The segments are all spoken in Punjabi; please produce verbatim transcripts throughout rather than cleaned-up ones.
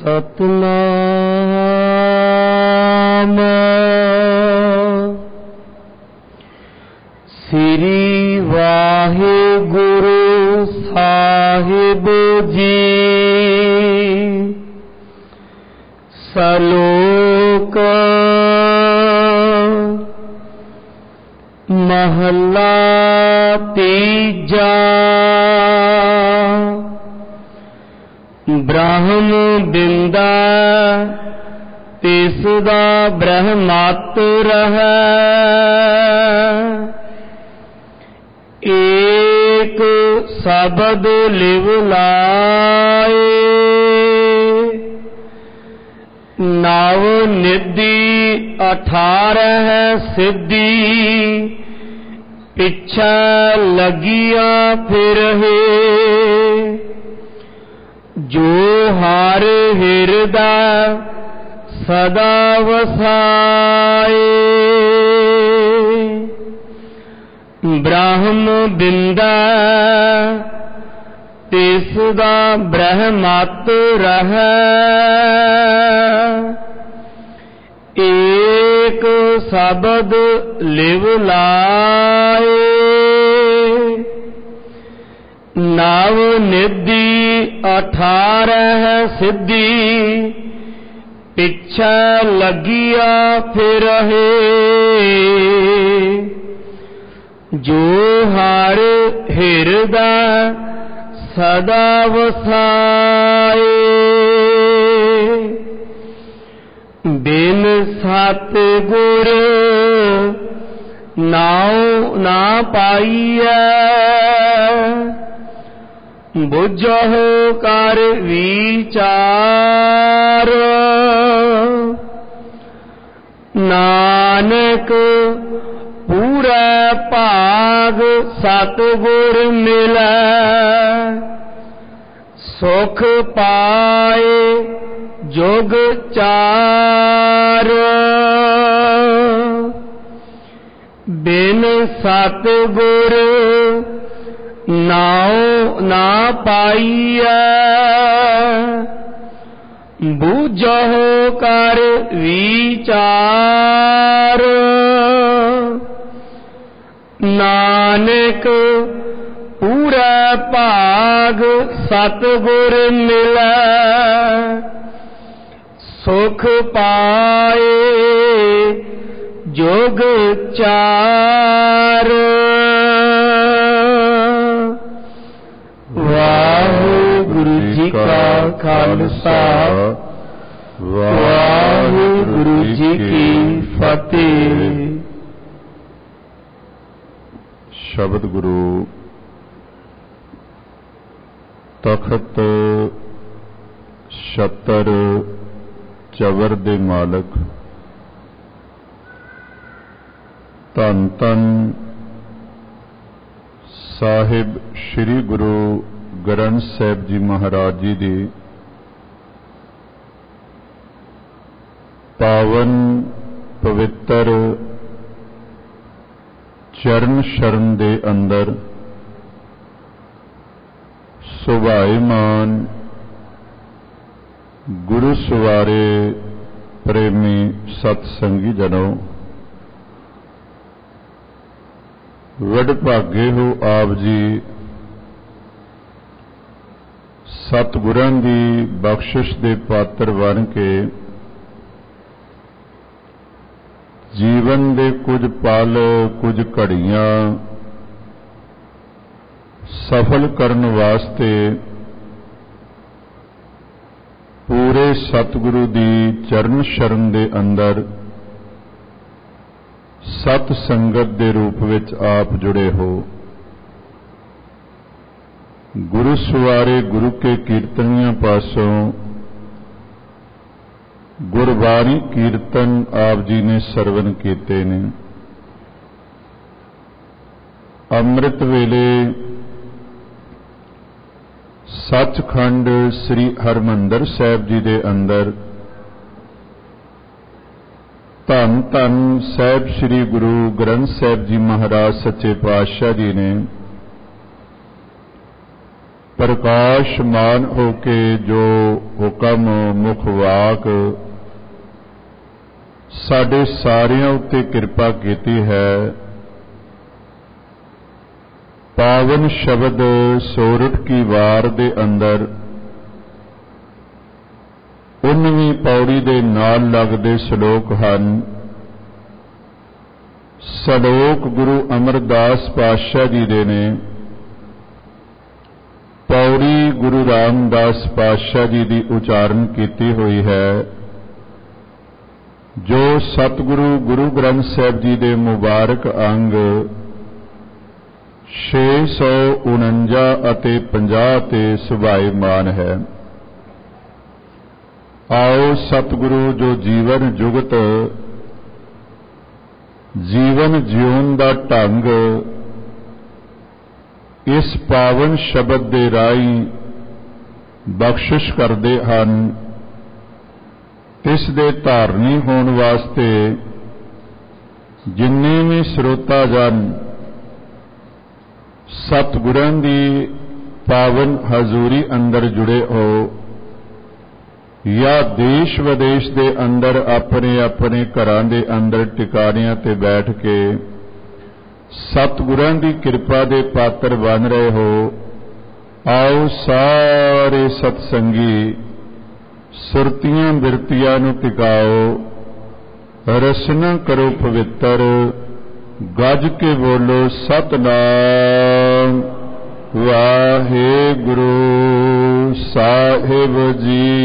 सतनाम श्री वाहिगुरु साहिब जी सलोक महला तीजा ब्रह्म बिंदा तिसदा ब्रह्मात्तर है एक शब्द लिव लाए नव निधि अठारह सिद्धि पिछा लगिया फिर है जो हर हृदय सदा वसाए ब्रह्म बिंदा तिसदा ब्रह्मात्तर है एक शब्द लिव लाए नव निधि अठारह सिद्धि पिछा लगिया फिर है जो हर हृदय सदा वसाए बिन सतगुर नाउ ना पाइया बुझो कर विचार नानक पूरा भाग सतगुर मिलै सुख पाए जुग चार बिन सतगुर नाउ ना पाइया बूझो कर विचार नानक पूरा भाग सतगुर मिलै सुख पाए जुग चार वाहिगुरु जी का खालसा वाहिगुरु जी की फतेह। शब्द गुरु तखत छतर चवर दे मालक धन धन साहिब श्री गुरु ग्रंथ साहिब जी महाराज जी दी पावन पवित्र चरण शरण दे अंदर सुभाईमान गुरु सवारे प्रेमी सतसंगी जनों वडभागे हो आप जी सतगुरां दी बख्शिश दे पात्र बन के जीवन दे कुछ पल कुछ घड़ियां सफल करन वास्ते पूरे सतगुरु दी चरण शरण दे अंदर सत संगत दे रूप विच आप जुड़े हो। गुरु सवारे गुरु के कीर्तनियां पासों गुरबाणी कीर्तन आप जी ने सरवण कीते ने। अमृत वेले सचखंड श्री हरमंदर साहिब जी दे अंदर धन धन साहिब श्री गुरु ग्रंथ साहिब जी महाराज सच्चे पातशाह जी ने ਪ੍ਰਕਾਸ਼ਮਾਨ ਹੋ ਕੇ ਜੋ ਹੁਕਮ ਮੁਖ ਵਾਕ ਸਾਡੇ ਸਾਰਿਆਂ ਉੱਤੇ ਕਿਰਪਾ ਕੀਤੀ ਹੈ, ਪਾਵਨ ਸ਼ਬਦ ਸੋਰਠ ਕੀ ਵਾਰ ਦੇ ਅੰਦਰ ਉਨਵੀਂ ਪੌੜੀ ਦੇ ਨਾਲ ਲੱਗਦੇ ਸ਼ਲੋਕ ਹਨ। ਸ਼ਲੋਕ ਗੁਰੂ ਅਮਰਦਾਸ ਪਾਤਸ਼ਾਹ ਜੀ ਦੇ ਨੇ, ਪੌੜੀ ਗੁਰੂ ਰਾਮਦਾਸ ਪਾਤਸ਼ਾਹ ਜੀ ਦੀ ਉਚਾਰਨ ਕੀਤੀ ਹੋਈ ਹੈ, ਜੋ ਸਤਿਗੁਰੂ ਗੁਰੂ ਗ੍ਰੰਥ ਸਾਹਿਬ ਜੀ ਦੇ ਮੁਬਾਰਕ ਅੰਗ ਛੇ ਸੌ ਉਣੰਜਾ ਅਤੇ ਪੰਜਾਹ ਤੇ ਸੁਭਾਏਮਾਨ ਹੈ। ਆਓ ਸਤਿਗੁਰੂ ਜੋ ਜੀਵਨ ਜੁਗਤ ਜੀਵਨ ਜਿਉਣ ਦਾ ਢੰਗ ਇਸ ਪਾਵਨ ਸ਼ਬਦ ਦੇ ਰਾਹੀਂ ਬਖਸ਼ਿਸ਼ ਕਰਦੇ ਹਨ, ਇਸ ਦੇ ਧਾਰਨੀ ਹੋਣ ਵਾਸਤੇ ਜਿੰਨੇ ਵੀ ਸਰੋਤਾ ਜਨ ਸਤਿਗੁਰਾਂ ਦੀ ਪਾਵਨ ਹਜ਼ੂਰੀ ਅੰਦਰ ਜੁੜੇ ਹੋ ਜਾਂ ਦੇਸ਼ ਵਿਦੇਸ਼ ਦੇ ਅੰਦਰ ਆਪਣੇ ਆਪਣੇ ਘਰਾਂ ਦੇ ਅੰਦਰ ਟਿਕਾਣਿਆਂ ਤੇ ਬੈਠ ਕੇ ਸਤਿਗੁਰਾਂ ਦੀ ਕਿਰਪਾ ਦੇ ਪਾਤਰ ਬਣ ਰਹੇ ਹੋ, ਆਓ ਸਾਰੇ ਸਤਸੰਗੀ ਸੁਰਤੀਆਂ ਬਿਰਤੀਆਂ ਨੂੰ ਟਿਕਾਓ, ਰਸਨਾ ਕਰੋ ਪਵਿੱਤਰ, ਗੱਜ ਕੇ ਬੋਲੋ ਸਤਿਨਾਮ ਵਾਹਿਗੁਰੂ ਸਾਹਿਬ ਜੀ।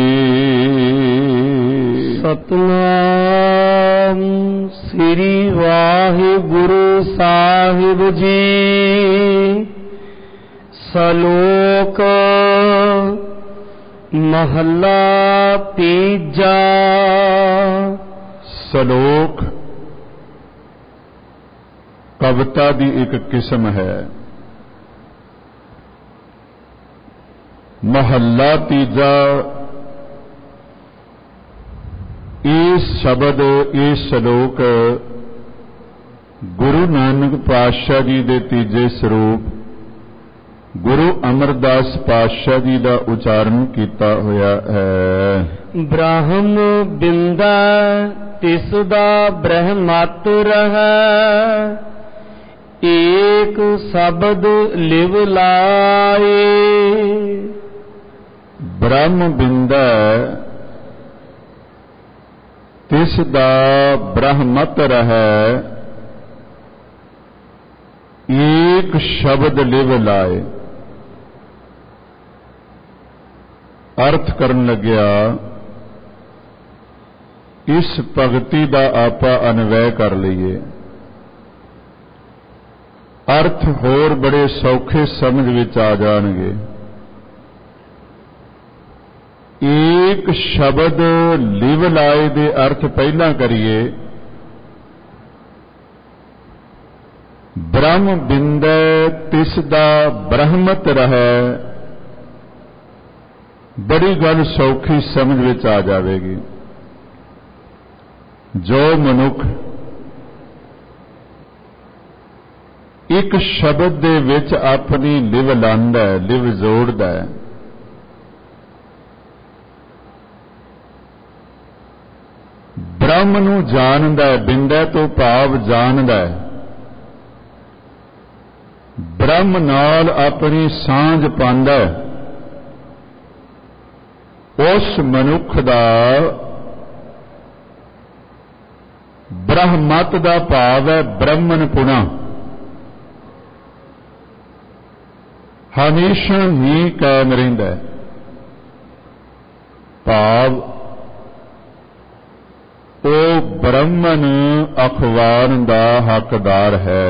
ਸਤਿਨਾਮ ਸ੍ਰੀ ਵਾਹਿਗੁਰੂ ਸਾਹਿਬ ਜੀ। ਸ਼ਲੋਕ ਮਹੱਲਾ ਤੀਜਾ। ਸ਼ਲੋਕ ਕਵਿਤਾ ਦੀ ਇੱਕ ਕਿਸਮ ਹੈ। ਮਹੱਲਾ ਤੀਜਾ, ਇਹ ਸ਼ਬਦ ਇਹ ਸ਼ਲੋਕ ਗੁਰੂ ਨਾਨਕ ਪਾਤਸ਼ਾਹ ਜੀ ਦੇ ਤੀਜੇ ਸਰੂਪ ਗੁਰੂ ਅਮਰਦਾਸ ਪਾਤਸ਼ਾਹ ਜੀ ਦਾ ਉਚਾਰਨ ਕੀਤਾ ਹੋਇਆ ਹੈ। ਬ੍ਰਹਮ ਬਿੰਦਾ ਤਿਸ ਦਾ ਬ੍ਰਹਮਤ ਰਹੈ, ਏਕ ਸ਼ਬਦ ਲਿਵ ਲਾਏ। ਬ੍ਰਹਮ ਬਿੰਦਾ ਤਿਸ ਦਾ ਬ੍ਰਹਮਤ ਰਹੈ, ਏਕ ਸ਼ਬਦ ਲਿਵ ਲਾਏ। ਅਰਥ ਕਰਨ ਲੱਗਿਆ, ਇਸ ਭਗਤੀ ਦਾ ਆਪਾਂ ਅਨਵੈ ਕਰ ਲਈਏ। ਅਰਥ ਹੋਰ ਬੜੇ ਸੌਖੇ ਸਮਝ ਵਿੱਚ ਆ ਜਾਣਗੇ। ਏਕ ਸ਼ਬਦ ਲਿਵ ਲਾਏ ਦੇ ਅਰਥ ਪਹਿਲਾਂ ਕਰੀਏ। ਬ੍ਰਹਮ ਬਿੰਦੈ ਤਿਸ ਦਾ ਬ੍ਰਹਮਤ ਰਹੈ, ਬੜੀ ਗੱਲ ਸੌਖੀ ਸਮਝ ਵਿੱਚ ਆ ਜਾਵੇਗੀ। ਜੋ ਮਨੁੱਖ ਇੱਕ ਸ਼ਬਦ ਦੇ ਵਿੱਚ ਆਪਣੀ ਲਿਵ ਲਾਉਂਦਾ ਹੈ, ਲਿਵ ਜੋੜਦਾ ਹੈ, ਬ੍ਰਹਮ ਨੂੰ ਜਾਣਦਾ ਹੈ, ਬਿੰਦਾ ਤੋਂ ਭਾਵ ਜਾਣਦਾ ਹੈ, ਬ੍ਰਹਮ ਨਾਲ ਆਪਣੀ ਸਾਂਝ ਪਾਉਂਦਾ ਹੈ, ਉਸ ਮਨੁੱਖ ਦਾ ਬ੍ਰਹਮਤ ਦਾ ਭਾਵ ਹੈ ਬ੍ਰਹਮਨਪੁਣਾ। ਹਮੇਸ਼ਾ ਹੀ ਕਾਇਮ ਰਹਿੰਦਾ ਹੈ, ਭਾਵ ਉਹ ਬ੍ਰਹਮਨ ਅਖਵਾਨ ਦਾ ਹੱਕਦਾਰ ਹੈ,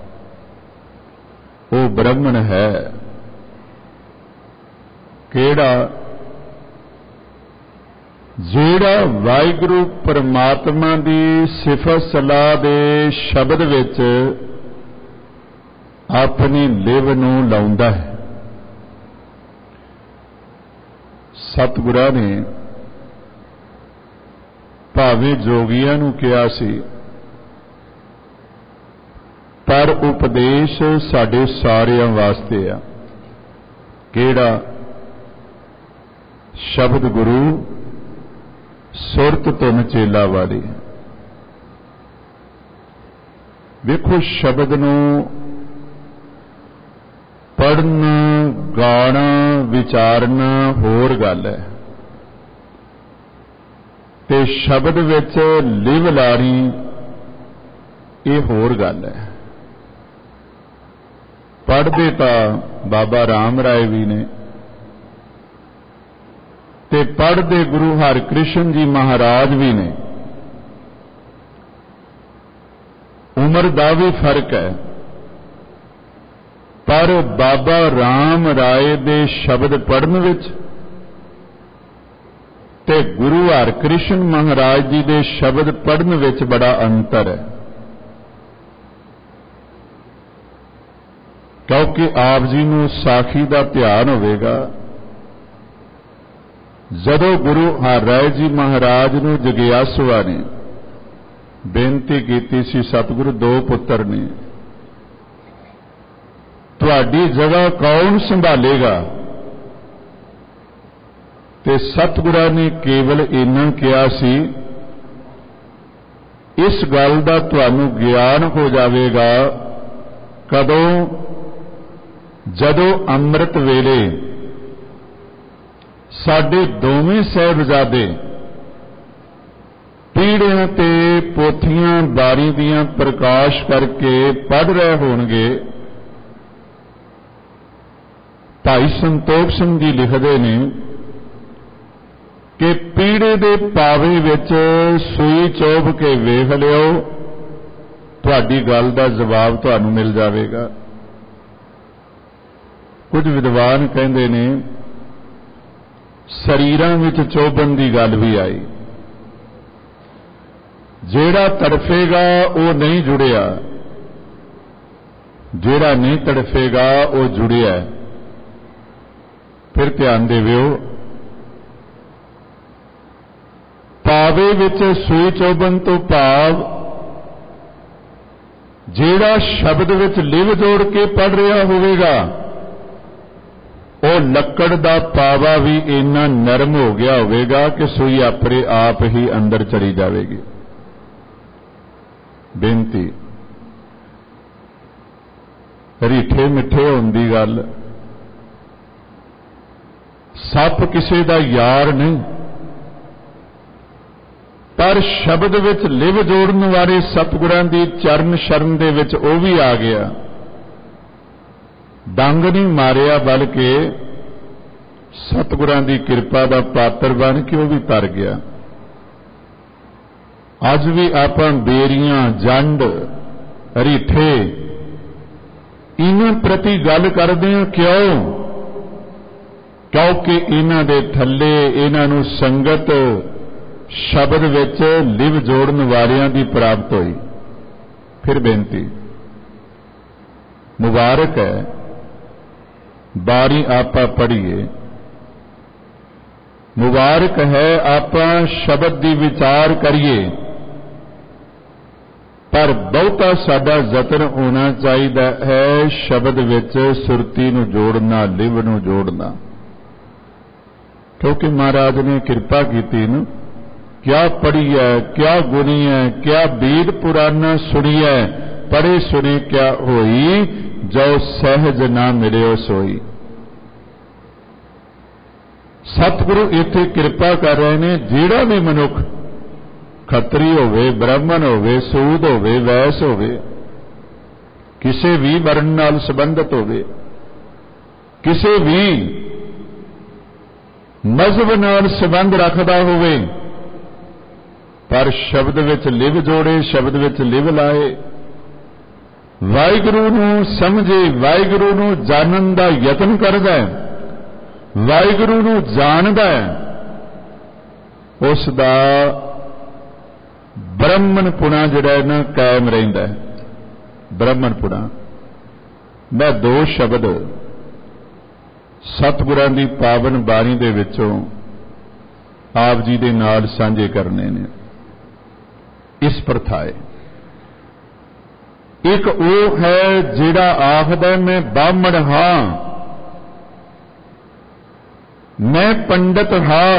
ਉਹ ਬ੍ਰਹਮਨ ਹੈ। ਕਿਹੜਾ? ਜਿਹੜਾ ਵਾਹਿਗੁਰੂ ਪਰਮਾਤਮਾ ਦੀ ਸਿਫਤ ਸਲਾਹ ਦੇ ਸ਼ਬਦ ਵਿੱਚ ਆਪਣੀ ਲਿਵ ਨੂੰ ਲਾਉਂਦਾ ਹੈ। ਸਤਿਗੁਰਾਂ ਨੇ ਭਾਵੇਂ ਜੋਗੀਆਂ ਨੂੰ ਕਿਹਾ ਸੀ, ਪਰ ਉਪਦੇਸ਼ ਸਾਡੇ ਸਾਰਿਆਂ ਵਾਸਤੇ ਆ। ਕਿਹੜਾ? ਸ਼ਬਦ ਗੁਰੂ ਸੁਰਤ ਧੁਨ ਚੇਲਾ ਵਾਲੀ। ਵੇਖੋ, ਸ਼ਬਦ ਨੂੰ ਪੜ੍ਹਨਾ, ਗਾਣਾ, ਵਿਚਾਰਨਾ ਹੋਰ ਗੱਲ ਹੈ, ਤੇ ਸ਼ਬਦ ਵਿੱਚ ਲਿਵ ਲਾਣੀ ਇਹ ਹੋਰ ਗੱਲ ਹੈ। ਪੜ੍ਹਦੇ ਤਾਂ ਬਾਬਾ ਰਾਮ ਰਾਏ ਵੀ ਨੇ, ਤੇ ਪੜ੍ਹਦੇ ਗੁਰੂ ਹਰਿਕ੍ਰਿਸ਼ਨ ਜੀ ਮਹਾਰਾਜ ਵੀ ਨੇ। ਉਮਰ ਦਾ ਵੀ ਫਰਕ ਹੈ, ਪਰ ਬਾਬਾ ਰਾਮ ਰਾਏ ਦੇ ਸ਼ਬਦ ਪੜ੍ਹਨ ਵਿੱਚ ਤੇ ਗੁਰੂ ਹਰਿਕ੍ਰਿਸ਼ਨ ਮਹਾਰਾਜ ਜੀ ਦੇ ਸ਼ਬਦ ਪੜ੍ਹਨ ਵਿੱਚ ਬੜਾ ਅੰਤਰ ਹੈ। ਕਿਉਂਕਿ ਆਪ ਜੀ ਨੂੰ ਸਾਖੀ ਦਾ ਧਿਆਨ ਹੋਵੇਗਾ, ਜਦੋਂ ਗੁਰੂ ਹਰਿਰਾਏ ਜੀ ਮਹਾਰਾਜ ਨੂੰ ਜਗਿਆਸੂਆ ਨੇ ਬੇਨਤੀ ਕੀਤੀ ਸੀ, ਸਤਿਗੁਰੂ ਦੋ ਪੁੱਤਰ ਨੇ, ਤੁਹਾਡੀ ਜਗ੍ਹਾ ਕੌਣ ਸੰਭਾਲੇਗਾ? ਤੇ ਸਤਿਗੁਰਾਂ ਨੇ ਕੇਵਲ ਇੰਨਾ ਕਿਹਾ ਸੀ, ਇਸ ਗੱਲ ਦਾ ਤੁਹਾਨੂੰ ਗਿਆਨ ਹੋ ਜਾਵੇਗਾ ਕਦੋਂ? ਜਦੋਂ ਅੰਮ੍ਰਿਤ ਵੇਲੇ ਸਾਡੇ ਦੋਵੇਂ ਸਾਹਿਬਜ਼ਾਦੇ ਪੀੜ੍ਹਿਆਂ ਤੇ ਪੋਥੀਆਂ ਬਾਰੀ ਦੀਆਂ ਪ੍ਰਕਾਸ਼ ਕਰਕੇ ਪੜ੍ਹ ਰਹੇ ਹੋਣਗੇ। ਭਾਈ ਸੰਤੋਖ ਸਿੰਘ ਜੀ ਲਿਖਦੇ ਨੇ ਕਿ ਪੀੜੇ ਦੇ ਪਾਵੇ ਵਿੱਚ ਸੂਈ ਚੋਭ ਕੇ ਵੇਖ ਲਿਓ, ਤੁਹਾਡੀ ਗੱਲ ਦਾ ਜਵਾਬ ਤੁਹਾਨੂੰ ਮਿਲ ਜਾਵੇਗਾ। ਕੁਝ ਵਿਦਵਾਨ ਕਹਿੰਦੇ ਨੇ ਸਰੀਰਾਂ ਵਿੱਚ ਚੋਭਣ ਦੀ ਗੱਲ ਵੀ ਆਈ, ਜਿਹੜਾ ਤੜਫੇਗਾ ਉਹ ਨਹੀਂ ਜੁੜਿਆ, ਜਿਹੜਾ ਨਹੀਂ ਤੜਫੇਗਾ ਉਹ ਜੁੜਿਆ। ਫਿਰ ਧਿਆਨ ਦੇਵਿਓ, ਪਾਵੇ ਵਿੱਚ ਸੂਈ ਚੋਭਣ ਤੋਂ ਭਾਵ ਜਿਹੜਾ ਸ਼ਬਦ ਵਿੱਚ ਲਿਵ ਜੋੜ ਕੇ ਪੜ੍ਹ ਰਿਹਾ ਹੋਵੇਗਾ, ਉਹ ਲੱਕੜ ਦਾ ਪਾਵਾ ਵੀ ਇੰਨਾ ਨਰਮ ਹੋ ਗਿਆ ਹੋਵੇਗਾ ਕਿ ਸੂਈ ਆਪਣੇ ਆਪ ਹੀ ਅੰਦਰ ਚਲੀ ਜਾਵੇਗੀ। ਬੇਨਤੀ, ਰੀਠੇ ਮਿੱਠੇ ਹੋਣ ਦੀ ਗੱਲ, ਸੱਪ ਕਿਸੇ ਦਾ ਯਾਰ ਨਹੀਂ, ਪਰ ਸ਼ਬਦ ਵਿੱਚ ਲਿਵ ਜੋੜਨ ਵਾਲੇ ਸਤਿਗੁਰਾਂ ਦੀ ਚਰਨ ਸ਼ਰਨ ਦੇ ਵਿੱਚ ਉਹ ਵੀ ਆ ਗਿਆ। ਡੰਗ ਨਹੀਂ ਮਾਰਿਆ, ਬਲਕਿ ਸਤਿਗੁਰਾਂ ਦੀ ਕਿਰਪਾ ਦਾ ਪਾਤਰ ਬਣ ਕੇ ਉਹ ਵੀ ਤਰ ਗਿਆ। ਅੱਜ ਵੀ ਆਪਾਂ ਬੇਰੀਆਂ, ਜੰਡ, ਰੀਠੇ ਇਹਨਾਂ ਪ੍ਰਤੀ ਗੱਲ ਕਰਦੇ ਹਾਂ। ਕਿਉਂ? ਕਿਉਂਕਿ ਇਹਨਾਂ ਦੇ ਥੱਲੇ ਇਹਨਾਂ ਨੂੰ ਸੰਗਤ ਸ਼ਬਦ ਵਿੱਚ ਲਿਵ ਜੋੜਨ ਵਾਲਿਆਂ ਦੀ ਪ੍ਰਾਪਤ ਹੋਈ। ਫਿਰ ਬੇਨਤੀ, ਮੁਬਾਰਕ ਹੈ ਬਾਰੀ ਆਪਾਂ ਪੜ੍ਹੀਏ, ਮੁਬਾਰਕ ਹੈ ਆਪਾਂ ਸ਼ਬਦ ਦੀ ਵਿਚਾਰ ਕਰੀਏ, ਪਰ ਬਹੁਤਾ ਸਾਡਾ ਯਤਨ ਹੋਣਾ ਚਾਹੀਦਾ ਹੈ ਸ਼ਬਦ ਵਿੱਚ ਸੁਰਤੀ ਨੂੰ ਜੋੜਨਾ, ਲਿਵ ਨੂੰ ਜੋੜਨਾ। ਕਿਉਂਕਿ ਮਹਾਰਾਜ ਨੇ ਕਿਰਪਾ ਕੀਤੀ ਨਾ, ਕਿਆ ਪੜ੍ਹੀ ਹੈ, ਕਿਆ ਗੁਣੀ ਹੈ, ਕਿਆ ਵੇਦ ਪੁਰਾਣਾ ਸੁਣੀ ਹੈ, ਪੜ੍ਹੇ ਸੁਣੇ ਕਿਆ ਹੋਈ, ਜੋ ਸਹਿਜ ਨਾ ਮਿਲਿਓ ਸੋਈ। ਸਤਿਗੁਰੂ ਇੱਥੇ ਕਿਰਪਾ ਕਰ ਰਹੇ ਨੇ, ਜਿਹੜਾ ਵੀ ਮਨੁੱਖ ਖੱਤਰੀ ਹੋਵੇ, ਬ੍ਰਾਹਮਣ ਹੋਵੇ, ਸੂਦ ਹੋਵੇ, ਵੈਸ ਹੋਵੇ, ਕਿਸੇ ਵੀ ਵਰਣ ਨਾਲ ਸੰਬੰਧਿਤ ਹੋਵੇ, ਕਿਸੇ ਵੀ ਮਜ਼ਹਬ ਨਾਲ ਸੰਬੰਧ ਰੱਖਦਾ ਹੋਵੇ, ਪਰ ਸ਼ਬਦ ਵਿੱਚ ਲਿਵ ਜੋੜੇ, ਸ਼ਬਦ ਵਿੱਚ ਲਿਵ ਲਾਏ, ਵਾਹਿਗੁਰੂ ਨੂੰ ਸਮਝੇ, ਵਾਹਿਗੁਰੂ ਨੂੰ ਜਾਣਨ ਦਾ ਯਤਨ ਕਰਦਾ ਹੈ, ਵਾਹਿਗੁਰੂ ਨੂੰ ਜਾਣਦਾ ਹੈ, ਉਸ ਦਾ ਬ੍ਰਹਮਣਪੁਣਾ ਜਿਹੜਾ ਨਾ ਕਾਇਮ ਰਹਿੰਦਾ ਹੈ। ਬ੍ਰਹਮਣਪੁਣਾ। ਮੈਂ ਦੋ ਸ਼ਬਦ ਸਤਿਗੁਰਾਂ ਦੀ ਪਾਵਨ ਬਾਣੀ ਦੇ ਵਿੱਚੋਂ ਆਪ ਜੀ ਦੇ ਨਾਲ ਸਾਂਝੇ ਕਰਨੇ ਨੇ। ਇਸ ਪ੍ਰਥਾਏ ਇੱਕ ਉਹ ਹੈ ਜਿਹੜਾ ਆਖਦਾ ਮੈਂ ਬਾਹਮਣ ਹਾਂ, मैं पंडित हाँ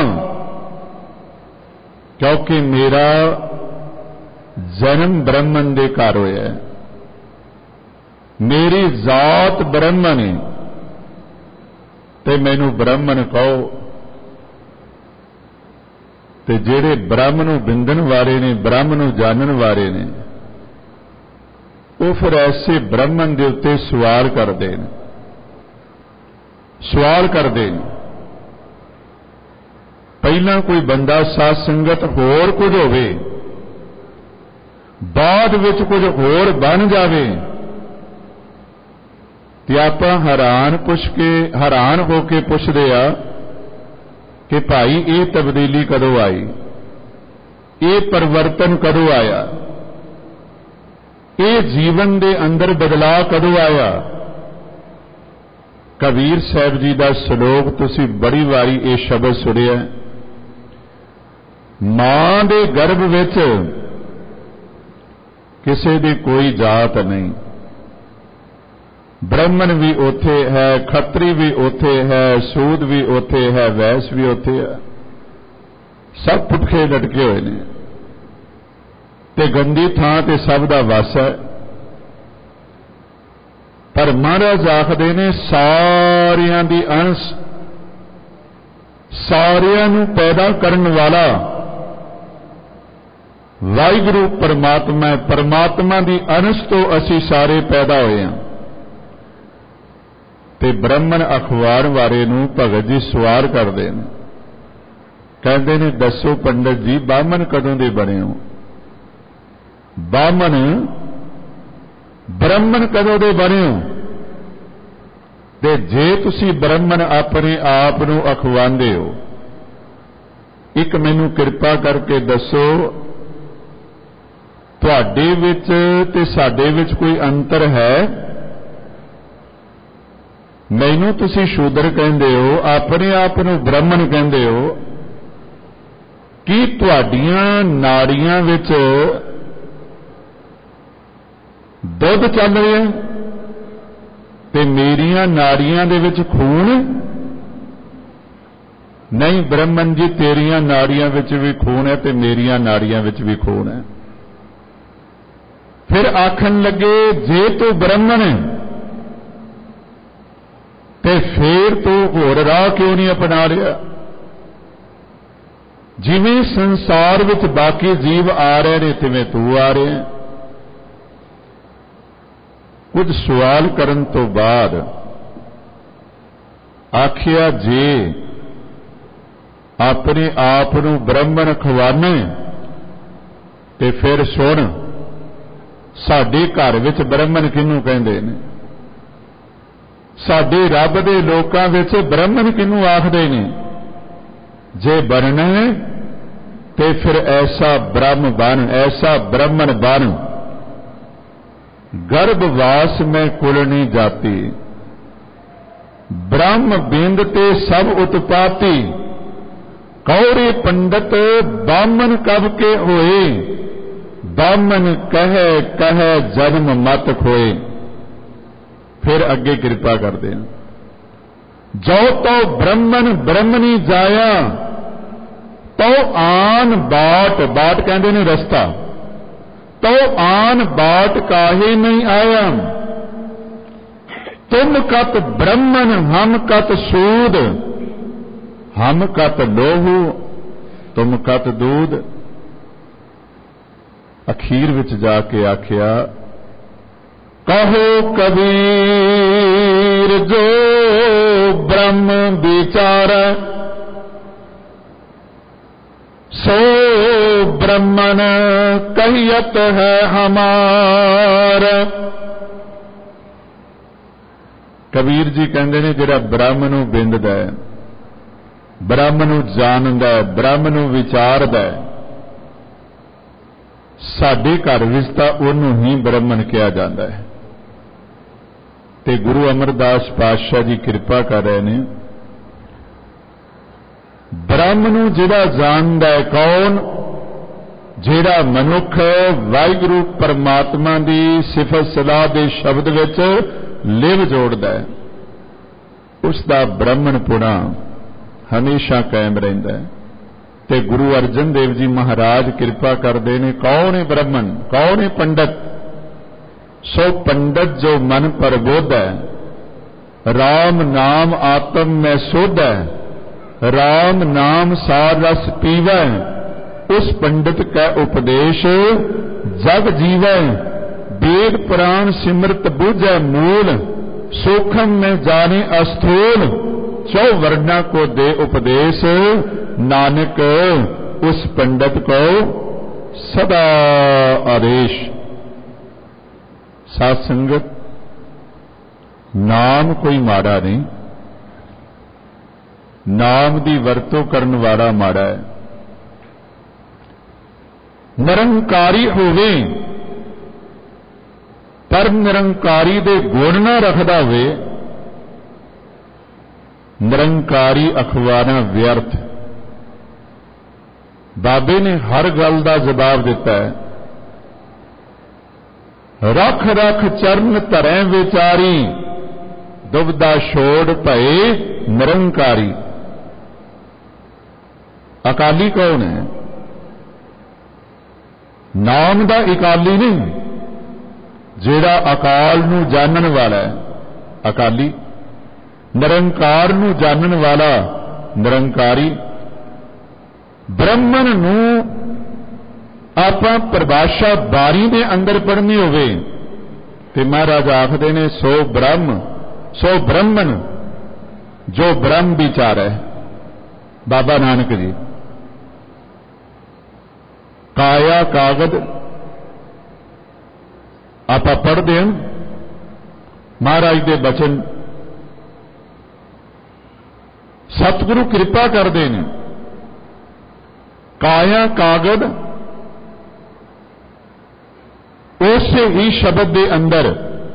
क्योंकि मेरा जन्म ब्राह्मण दे घर होया, मेरी जात ब्राह्मण है, ते मैनू ब्राह्मण कहो। ते जेड़े ब्रह्म नूं बिंदन वाले ने, ब्रह्म नूं जानन वाले ने, वो फिर ऐसे ब्राह्मण दे उत्ते सवाल करदे ने, सवाल करदे ने। पहला कोई बंदा साध संगत होर कुछ होवे, बाद विच कुछ होर बन जावे, ते आपां हैरान पुछ के हैरान होके पुछदे आ कि भाई ये तब्दीली कदों आई, ये परिवर्तन कदों आया, ये जीवन दे अंदर बदलाव कदों आया। कबीर साहब जी का श्लोक तुसी बड़ी वारी ये शब्द सुनिया, मां दे गर्भ विच किसी दी कोई जात नहीं, ब्राह्मण भी उथे है, खत्री भी उथे है, सूद भी उथे है, वैस भी उथे है, सब भुखे लटके हुए ने, ते गंदी थां ते सब दा वस है। पर महाराज आखदे ने सारियां दी अंश, सारियां नूं पैदा करन वाला वाहिगुरु परमात्मा है। परमात्मा दी अंश तो असी सारे पैदा होए हैं। ते ब्राह्मण अखबार वाले नूं भगत जी सवाल करते हैं, कहते ने दसो पंडित जी ब्राह्मण कदों दे बने हो? ब्राह्मण ब्राह्मण कदों दे बने हो? ते जे तुसी ब्राह्मण अपने आप नूं अखवांदे हो, एक मैनू किरपा करके दसो तुहाडे विच ते साडे विच कोई अंतर है? मैनू तुसी शूद्र कहंदे हो, अपने आप नूं ब्राह्मण कहंदे हो, कि तुहाडीआं नाड़ियां विच दुध चल रहा ते मेरियां नाड़ियां दे विच खून? नहीं ब्राह्मण जी, तेरियां नाड़ियां विच भी खून है ते मेरियां नाड़ियां विच भी खून है। फिर आखन लगे जे तू ब्राह्मण है ते फिर तू होर राह क्यों नहीं अपना लिया? जिवें संसार विच बाकी जीव आ रहे ने तिवें तू आ रहे हैं। कुछ सवाल करन तो बाद आखिया जे अपने आप नूं ब्राह्मण खवाने ते फिर सुन, साडे घर विच ब्राह्मण किहनूं कहंदे ने? साडे रब दे लोकां विच ब्राह्मण किहनूं आखदे ने? जे बनना है ते फिर ऐसा ब्रह्म बन, ऐसा ब्राह्मण बन। गर्भवास में कुलनी जाती, ब्रह्म बिंद ते सब उत्पाती। कौरे पंडित ब्राह्मण कब के होए, ब्राह्मण कहे कहे जन्म मत खोए। फिर अगे कृपा कर दे, जो तो ब्राह्मण ब्रह्मणी जाया, तो आन बाट, बाट कहते ने रस्ता, तो आन बाट काहे नहीं आया। तुम कत ब्राह्मण हम कत सूद, हम कत लोहू तुम कत दूध। अखीर विच जाके आखिया, कहो कबीर जो ब्रह्म विचार, सो ब्रह्मन कहियत है हमार। कबीर जी कहते ने जिहड़ा ब्रह्म नूं बिंददा है, ब्रह्म नूं जानदा है, ब्रह्म नूं विचारदा है, साडे घर विच तां उहनूं ही ब्राह्मण कहा जाता है। ते गुरु अमरदास पातशाह जी कृपा कर रहे ने, ब्रह्म नूं जिहड़ा जानदा है कौन? जिहड़ा मनुख वाहिगुरू परमात्मा दी सिफत सलाह दे शब्द विच लिव जोड़दा है, उसदा ब्राह्मण पुणा हमेशा कायम रहिंदा है। ते गुरु अर्जन देव जी महाराज कृपा करते ने, कौन है ब्राह्मण, कौन है पंडित? सो पंडित जो मन प्रबोध है, राम नाम आत्म में शोध है, राम नाम सार रस पीवै, उस पंडित का उपदेश जग जीवै, वेद पुराण सिमरत बूझै मूल, सूक्ष्म में जाने अस्थूल, चौ वर्णा को दे उपदेश, नानक उस पंडित को सदा आदेश। साध संगत, नाम कोई माड़ा नहीं, नाम दी वरतों करन वाला माड़ा है। निरंकारी होवे पर निरंकारी दे गुण ना रखदा होवे, निरंकारी अखवाना व्यर्थ। बाबे ने हर गल का जवाब दिता है। रख रख चरण धरै विचारी, दुविधा छोड़ भये निरंकारी। अकाली कौन है? नाम दा अकाली नहीं, जेड़ा अकाल नू जानन वाला है अकाली, निरंकार नू जानन वाला निरंकारी। ब्रह्मन नू आपां परिभाषा बारी दे अंदर पढ़नी होवे ते महाराज आखदे ने सो ब्रह्म सो ब्रह्मन जो ब्रह्म विचार है। बाबा नानक जी काया कागद आपां पढ़दे हैं, महाराज दे बचन सतगुरु कृपा करते हैं। काया कागद उसे ही शब्द के अंदर,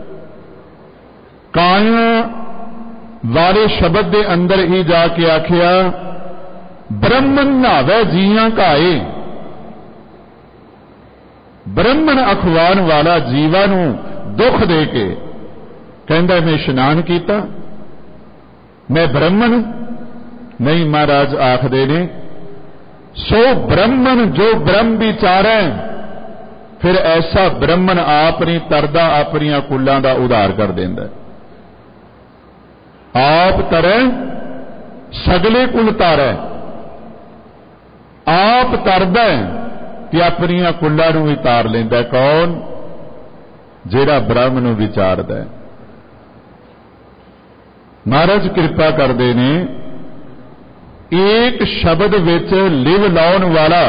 काया वाले शब्द के अंदर ही जाके आखिया ब्रह्मन नावे जियां काए। ब्रह्मन अखवान वाला जीवा नू दुख दे के कहंदा मैं इशनान कीता, मैं ब्रह्मन नहीं। महाराज आखदे ने सो ब्रह्मन जो ब्रह्म विचारै, फिर ऐसा ब्रह्मन आप नहीं तरदा, अपनी कुलों का उधार कर देंदा। आप तरै सगले कुल तारै, आप तरदा कि अपनी कुलों नूं भी तार लैंदा। कौन? जेड़ा ब्रह्म नूं विचारदा है। महाराज कृपा करदे ने, एक शब्द विच लिव लाउण वाला,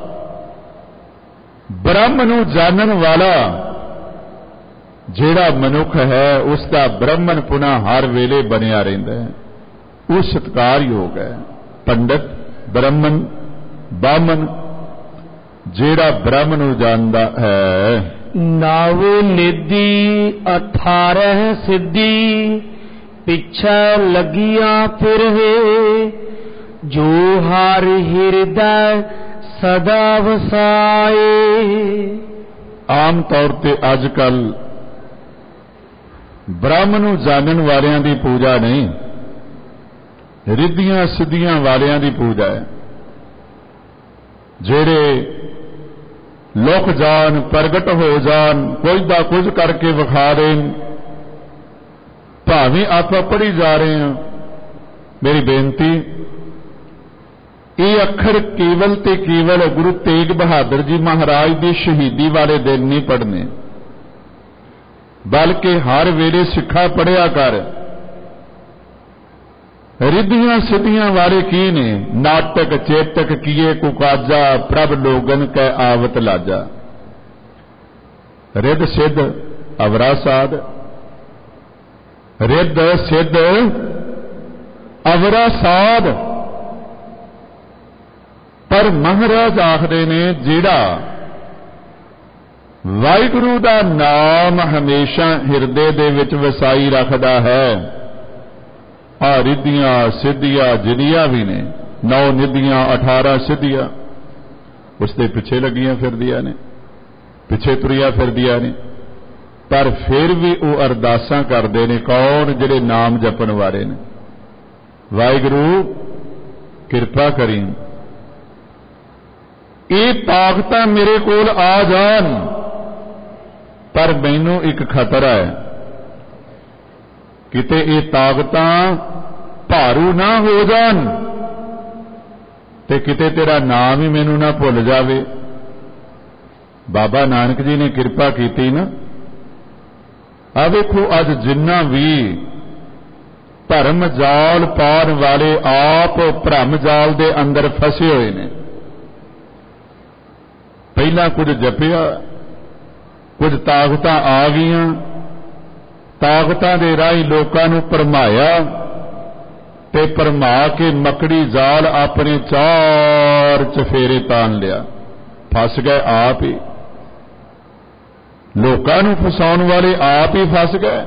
ब्रह्म नूं जानन वाला जेड़ा मनुख है, उसका ब्रह्मन पुनः हर वेले बनिया रहिंदा है। वो सत्कार योग है। पंडित ब्रह्मन बामन जेड़ा ब्रह्म नूं जानदा है। नाव निधि अठारह सिद्धि, पिछे लगिया फिर जो हर हृदय सदा वसाए। आम तौर ते अजकल ब्रह्म नूं जानन वालियां दी पूजा नहीं, रिद्धियां सिद्धियां वालियां दी पूजा है। जेड़े लुक जान, प्रगट हो जान, कुछ दा कुछ करके विखा देन, भावें आप पढ़ी जा रहे हैं। मेरी बेनती, ये अखर केवल ते केवल गुरु तेग बहादुर जी महाराज की शहीदी वाले दिन नहीं पढ़ने, बल्कि हर वेले सिखा पढ़िया कर। रिद्धियां सिद्धियां वाले की ने? नाटक चेतक किए कुकाजा, प्रभ लोगन कै आवत लाजा। रिद सिद्ध अवरा साध, रिद सिद्ध अवरा साध। पर महाराज आखदे ने जेड़ा वाहिगुरु दा नाम हमेशा हिरदे दे विच वसाई रखदा है, आ रिद्धियां सिद्धियां जिन्नियां भी ने, नौ निधियां अठारह सिद्धियां उसके पिछे लगियां फिरदियां ने, पिछे तुरिया फिरदियां ने। पर फिर भी वो अरदासां करदे ने। कौन? जिहड़े नाम जपण वाले ने। वाहिगुरु ਕਿਰਪਾ ਕਰੀ। ਇਹ ਤਾਕਤਾਂ ਮੇਰੇ ਕੋਲ ਆ ਜਾਣ, ਪਰ ਮੈਨੂੰ ਇੱਕ ਖਤਰਾ ਹੈ, ਕਿਤੇ ਇਹ ਤਾਕਤਾਂ ਭਾਰੂ ਨਾ ਹੋ ਜਾਣ ਤੇ ਕਿਤੇ ਤੇਰਾ ਨਾਮ ਹੀ ਮੈਨੂੰ ਨਾ ਭੁੱਲ ਜਾਵੇ। ਬਾਬਾ ਨਾਨਕ ਜੀ ਨੇ ਕਿਰਪਾ ਕੀਤੀ ਨਾ। ਆ ਵੇਖੋ ਅੱਜ ਜਿੰਨਾ ਵੀ ਧਰਮ ਜਾਲ ਪਾਉਣ ਵਾਲੇ ਆਪ ਭਰਮ ਜਾਲ ਦੇ ਅੰਦਰ ਫਸੇ ਹੋਏ ਨੇ, ਪਹਿਲਾਂ ਕੁਝ ਜਪਿਆ, ਕੁਝ ਤਾਕਤਾਂ ਆ ਗਈਆਂ, ਤਾਕਤਾਂ ਦੇ ਰਾਹੀਂ ਲੋਕਾਂ ਨੂੰ ਭਰਮਾਇਆ ਤੇ ਭਰਮਾ ਕੇ ਮੱਕੜੀ ਜਾਲ ਆਪਣੇ ਚਾਰ ਚਫੇਰੇ ਤਾਣ ਲਿਆ, ਫਸ ਗਏ ਆਪ ਹੀ। ਲੋਕਾਂ ਨੂੰ ਫਸਾਉਣ ਵਾਲੇ ਆਪ ਹੀ ਫਸ ਗਏ।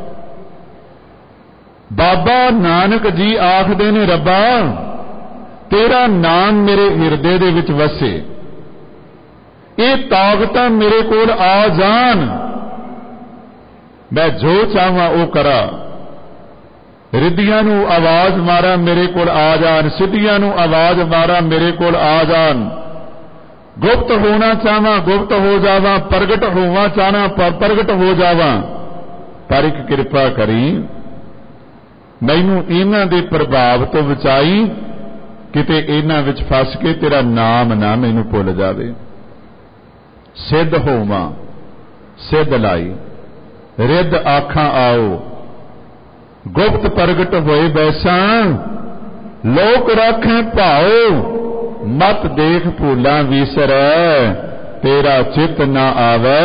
ਬਾਬਾ ਨਾਨਕ ਜੀ ਆਖਦੇ ਨੇ, ਰੱਬਾ ਤੇਰਾ ਨਾਮ ਮੇਰੇ ਹਿਰਦੇ ਦੇ ਵਿੱਚ ਵਸੇ, ਇਹ ਤਾਕਤਾਂ ਮੇਰੇ ਕੋਲ ਆ ਜਾਣ, ਮੈਂ ਜੋ ਚਾਹਾਂ ਉਹ ਕਰਾਂ। ਰਿੱਧੀਆਂ ਨੂੰ ਆਵਾਜ਼ ਮਾਰਾਂ ਮੇਰੇ ਕੋਲ ਆ ਜਾਣ, ਸਿੱਧੀਆਂ ਨੂੰ ਆਵਾਜ਼ ਮਾਰਾਂ ਮੇਰੇ ਕੋਲ ਆ ਜਾਣ। ਗੁਪਤ ਹੋਣਾ ਚਾਹਾਂ ਗੁਪਤ ਹੋ ਜਾਵਾਂ, ਪ੍ਰਗਟ ਹੋਵਾਂ ਚਾਹਨਾ ਪਰ ਪ੍ਰਗਟ ਹੋ ਜਾਵਾਂ। ਪਰ ਇੱਕ ਕਿਰਪਾ ਕਰੀ, ਮੈਨੂੰ ਇਹਨਾਂ ਦੇ ਪ੍ਰਭਾਵ ਤੋਂ ਬਚਾਈ, ਕਿਤੇ ਇਹਨਾਂ ਵਿੱਚ ਫਸ ਕੇ ਤੇਰਾ ਨਾਮ ਨਾ ਮੈਨੂੰ ਭੁੱਲ ਜਾਵੇ। ਸਿੱਧ ਹੋਵਾਂ ਸਿੱਧ ਲਾਈ, ਰਿੱਧ ਆਖਾਂ ਆਓ, ਗੁਪਤ ਪ੍ਰਗਟ ਹੋਏ ਬੈਸਾਂ, ਲੋਕ ਰਾਖੇ ਭਾਓ, ਮਤ ਦੇਖ ਭੂਲਾਂ ਵਿਸਰੈ, ਤੇਰਾ ਚਿੱਤ ਨਾ ਆਵੈ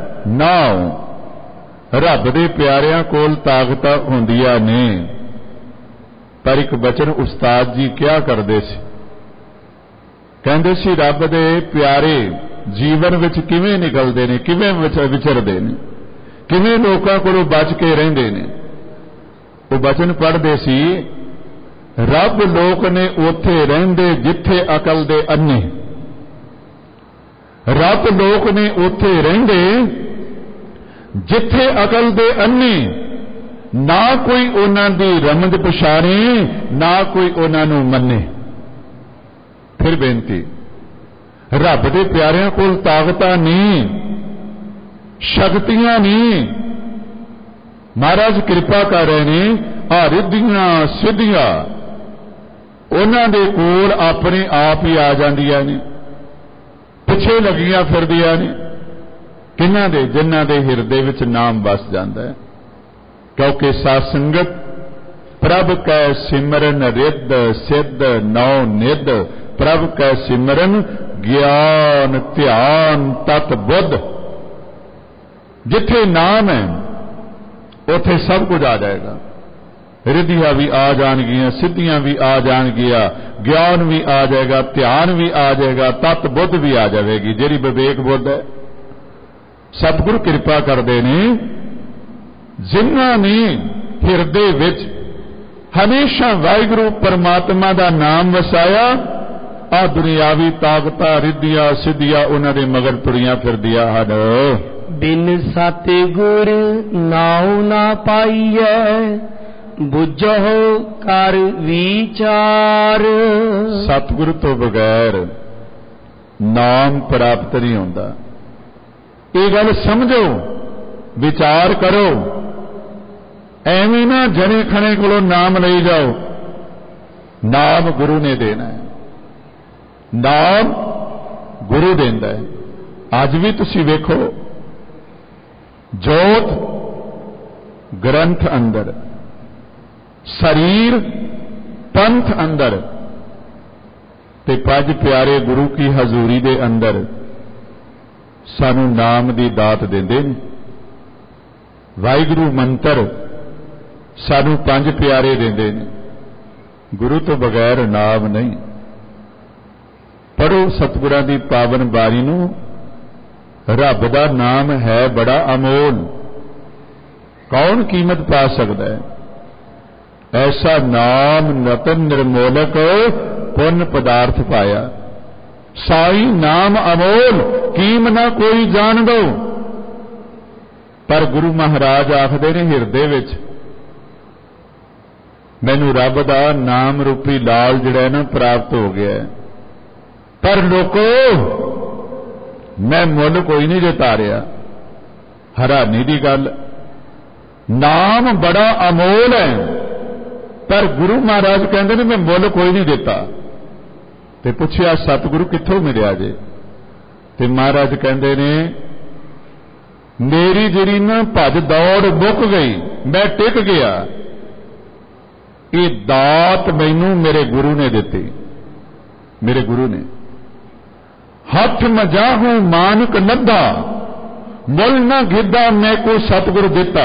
ਨਾਉ। ਰੱਬ ਦੇ ਪਿਆਰਿਆਂ ਕੋਲ ਤਾਕਤਾਂ ਹੁੰਦੀਆਂ ਨੇ, ਪਰ ਇੱਕ ਬਚਨ ਉਸਤਾਦ ਜੀ ਕਿਹਾ ਕਰਦੇ ਸੀ, ਕਹਿੰਦੇ ਸੀ ਰੱਬ ਦੇ ਪਿਆਰੇ ਜੀਵਨ ਵਿੱਚ ਕਿਵੇਂ ਨਿਕਲਦੇ ਨੇ, ਕਿਵੇਂ ਵਿਚਰਦੇ ਨੇ, ਕਿਵੇਂ ਲੋਕਾਂ ਕੋਲੋਂ ਬਚ ਕੇ ਰਹਿੰਦੇ ਨੇ। ਉਹ ਬਚਨ ਪੜ੍ਹਦੇ ਸੀ, ਰੱਬ ਲੋਕ ਨੇ ਉੱਥੇ ਰਹਿੰਦੇ ਜਿੱਥੇ ਅਕਲ ਦੇ ਅੰਨੇ, ਰੱਬ ਲੋਕ ਨੇ ਉੱਥੇ ਰਹਿੰਦੇ ਜਿੱਥੇ ਅਕਲ ਦੇ ਅੰਨੇ, ਨਾ ਕੋਈ ਉਹਨਾਂ ਦੀ ਰਮਜ ਪਛਾਣੇ, ਨਾ ਕੋਈ ਉਹਨਾਂ ਨੂੰ ਮੰਨੇ। ਫਿਰ ਬੇਨਤੀ, ਰੱਬ ਦੇ ਪਿਆਰਿਆਂ ਕੋਲ ਤਾਕਤਾਂ ਨਹੀਂ, ਸ਼ਕਤੀਆਂ ਨਹੀਂ, ਮਹਾਰਾਜ ਕਿਰਪਾ ਕਰ ਰਹੇ ਨੇ। ਆ ਰਿੱਧੀਆਂ ਸਿੱਧੀਆਂ ਉਹਨਾਂ ਦੇ ਕੋਲ ਆਪਣੇ ਆਪ ਹੀ ਆ ਜਾਂਦੀਆਂ ਨੇ, ਪਿੱਛੇ ਲੱਗੀਆਂ ਫਿਰਦੀਆਂ ਨੇ। ਕਿਹਨਾਂ ਦੇ? ਜਿਨ੍ਹਾਂ ਦੇ ਹਿਰਦੇ ਵਿੱਚ ਨਾਮ ਵਸ ਜਾਂਦਾ ਹੈ। ਕਿਉਂਕਿ ਸਾਧ ਸੰਗਤ ਪ੍ਰਭ ਕੈ ਸਿਮਰਨ ਰਿੱਧ ਸਿੱਧ ਨੌ ਨਿੱਧ, ਪ੍ਰਭ ਕੈ ਸਿਮਰਨ ਗਿਆਨ ਧਿਆਨ ਤਤ ਬੁੱਧ। ਜਿੱਥੇ ਨਾਮ ਹੈ ਉੱਥੇ ਸਭ ਕੁਝ ਆ ਜਾਏਗਾ। ਰਿੱਧੀਆਂ ਵੀ ਆ ਜਾਣਗੀਆਂ, ਸਿੱਧੀਆਂ ਵੀ ਆ ਜਾਣਗੀਆਂ, ਗਿਆਨ ਵੀ ਆ ਜਾਏਗਾ, ਧਿਆਨ ਵੀ ਆ ਜਾਏਗਾ, ਤਤ ਬੁੱਧ ਵੀ ਆ ਜਾਵੇਗੀ, ਜਿਹੜੀ ਵਿਵੇਕ ਬੁੱਧ ਹੈ। ਸਤਿਗੁਰੂ ਕਿਰਪਾ ਕਰਦੇ ਨੇ, ਜਿਨ੍ਹਾਂ ਨੇ ਹਿਰਦੇ ਵਿੱਚ ਹਮੇਸ਼ਾ ਵਾਹਿਗੁਰੂ ਪਰਮਾਤਮਾ ਦਾ ਨਾਮ ਵਸਾਇਆ, ਆ ਦੁਨਿਆਵੀ ਤਾਕਤਾਂ ਰਿੱਧੀਆਂ ਸਿੱਧੀਆਂ ਉਹਨਾਂ ਦੇ ਮਗਰ ਤੁਰੀਆਂ ਫਿਰਦੀਆਂ ਹਨ। ਬਿਨ ਸਤਿਗੁਰ ਨਾਉ ਨਾ ਪਾਈਐ, ਬੁੱਝੋ ਕਰ ਵਿਚਾਰ। ਸਤਿਗੁਰੂ ਤੋਂ ਬਗੈਰ ਨਾਮ ਪ੍ਰਾਪਤ ਨਹੀਂ ਹੁੰਦਾ। ਇਹ ਗੱਲ ਸਮਝੋ, ਵਿਚਾਰ ਕਰੋ। ਐਵੇਂ ਨਾ ਜਣੇ ਖਣੇ ਕੋਲੋਂ ਨਾਮ ਲਈ ਜਾਓ। ਨਾਮ ਗੁਰੂ ਨੇ ਦੇਣਾ ਹੈ, ਨਾਮ ਗੁਰੂ ਦਿੰਦਾ ਹੈ। ਅੱਜ ਵੀ ਤੁਸੀਂ ਵੇਖੋ, ਜੋਤ ਗ੍ਰੰਥ ਅੰਦਰ, ਸਰੀਰ ਪੰਥ ਅੰਦਰ, ਤੇ ਪੰਜ ਪਿਆਰੇ ਗੁਰੂ ਕੀ ਹਜ਼ੂਰੀ ਦੇ ਅੰਦਰ ਸਾਨੂੰ ਨਾਮ ਦੀ ਦਾਤ ਦਿੰਦੇ ਨੇ। ਵਾਹਿਗੁਰੂ ਮੰਤਰ ਸਾਨੂੰ ਪੰਜ ਪਿਆਰੇ ਦਿੰਦੇ ਨੇ। ਗੁਰੂ ਤੋਂ ਬਗੈਰ ਨਾਮ ਨਹੀਂ। ਪੜ੍ਹੋ ਸਤਿਗੁਰਾਂ ਦੀ ਪਾਵਨ ਬਾਣੀ ਨੂੰ। ਰੱਬ ਦਾ ਨਾਮ ਹੈ ਬੜਾ ਅਮੋਲ, ਕੌਣ ਕੀਮਤ ਪਾ ਸਕਦਾ ਹੈ? ਐਸਾ ਨਾਮ ਨਤਨ ਨਿਰਮੋਲਕ, ਪੁੰਨ ਪਦਾਰਥ ਪਾਇਆ। ਸਾਈ ਨਾਮ ਅਮੋਲ, ਕੀਮ ਨਾ ਕੋਈ ਜਾਣ ਦੋ। ਪਰ ਗੁਰੂ ਮਹਾਰਾਜ ਆਖਦੇ ਨੇ, ਹਿਰਦੇ ਵਿੱਚ मैनू रब दा नाम रूपी लाल जिहड़ा है ना प्राप्त हो गया है। पर लोको मैं मुल कोई नहीं जे तारिया। हैरानी दी गल, नाम बड़ा अमोल है पर गुरु महाराज कहते ने मैं मुल कोई नहीं दिता। ते पुछया सतगुरु कित्थों मिलिया जे? ते महाराज कहते ने मेरी जिहड़ी ना भज दौड़ मुक गई, मैं टिक गया। ये दात मैनू मेरे गुरु ने दिती, मेरे गुरु ने। हथ मजाहू मानक लद्दा, मुल ना गिद्दा मैं को सतगुरु दिता।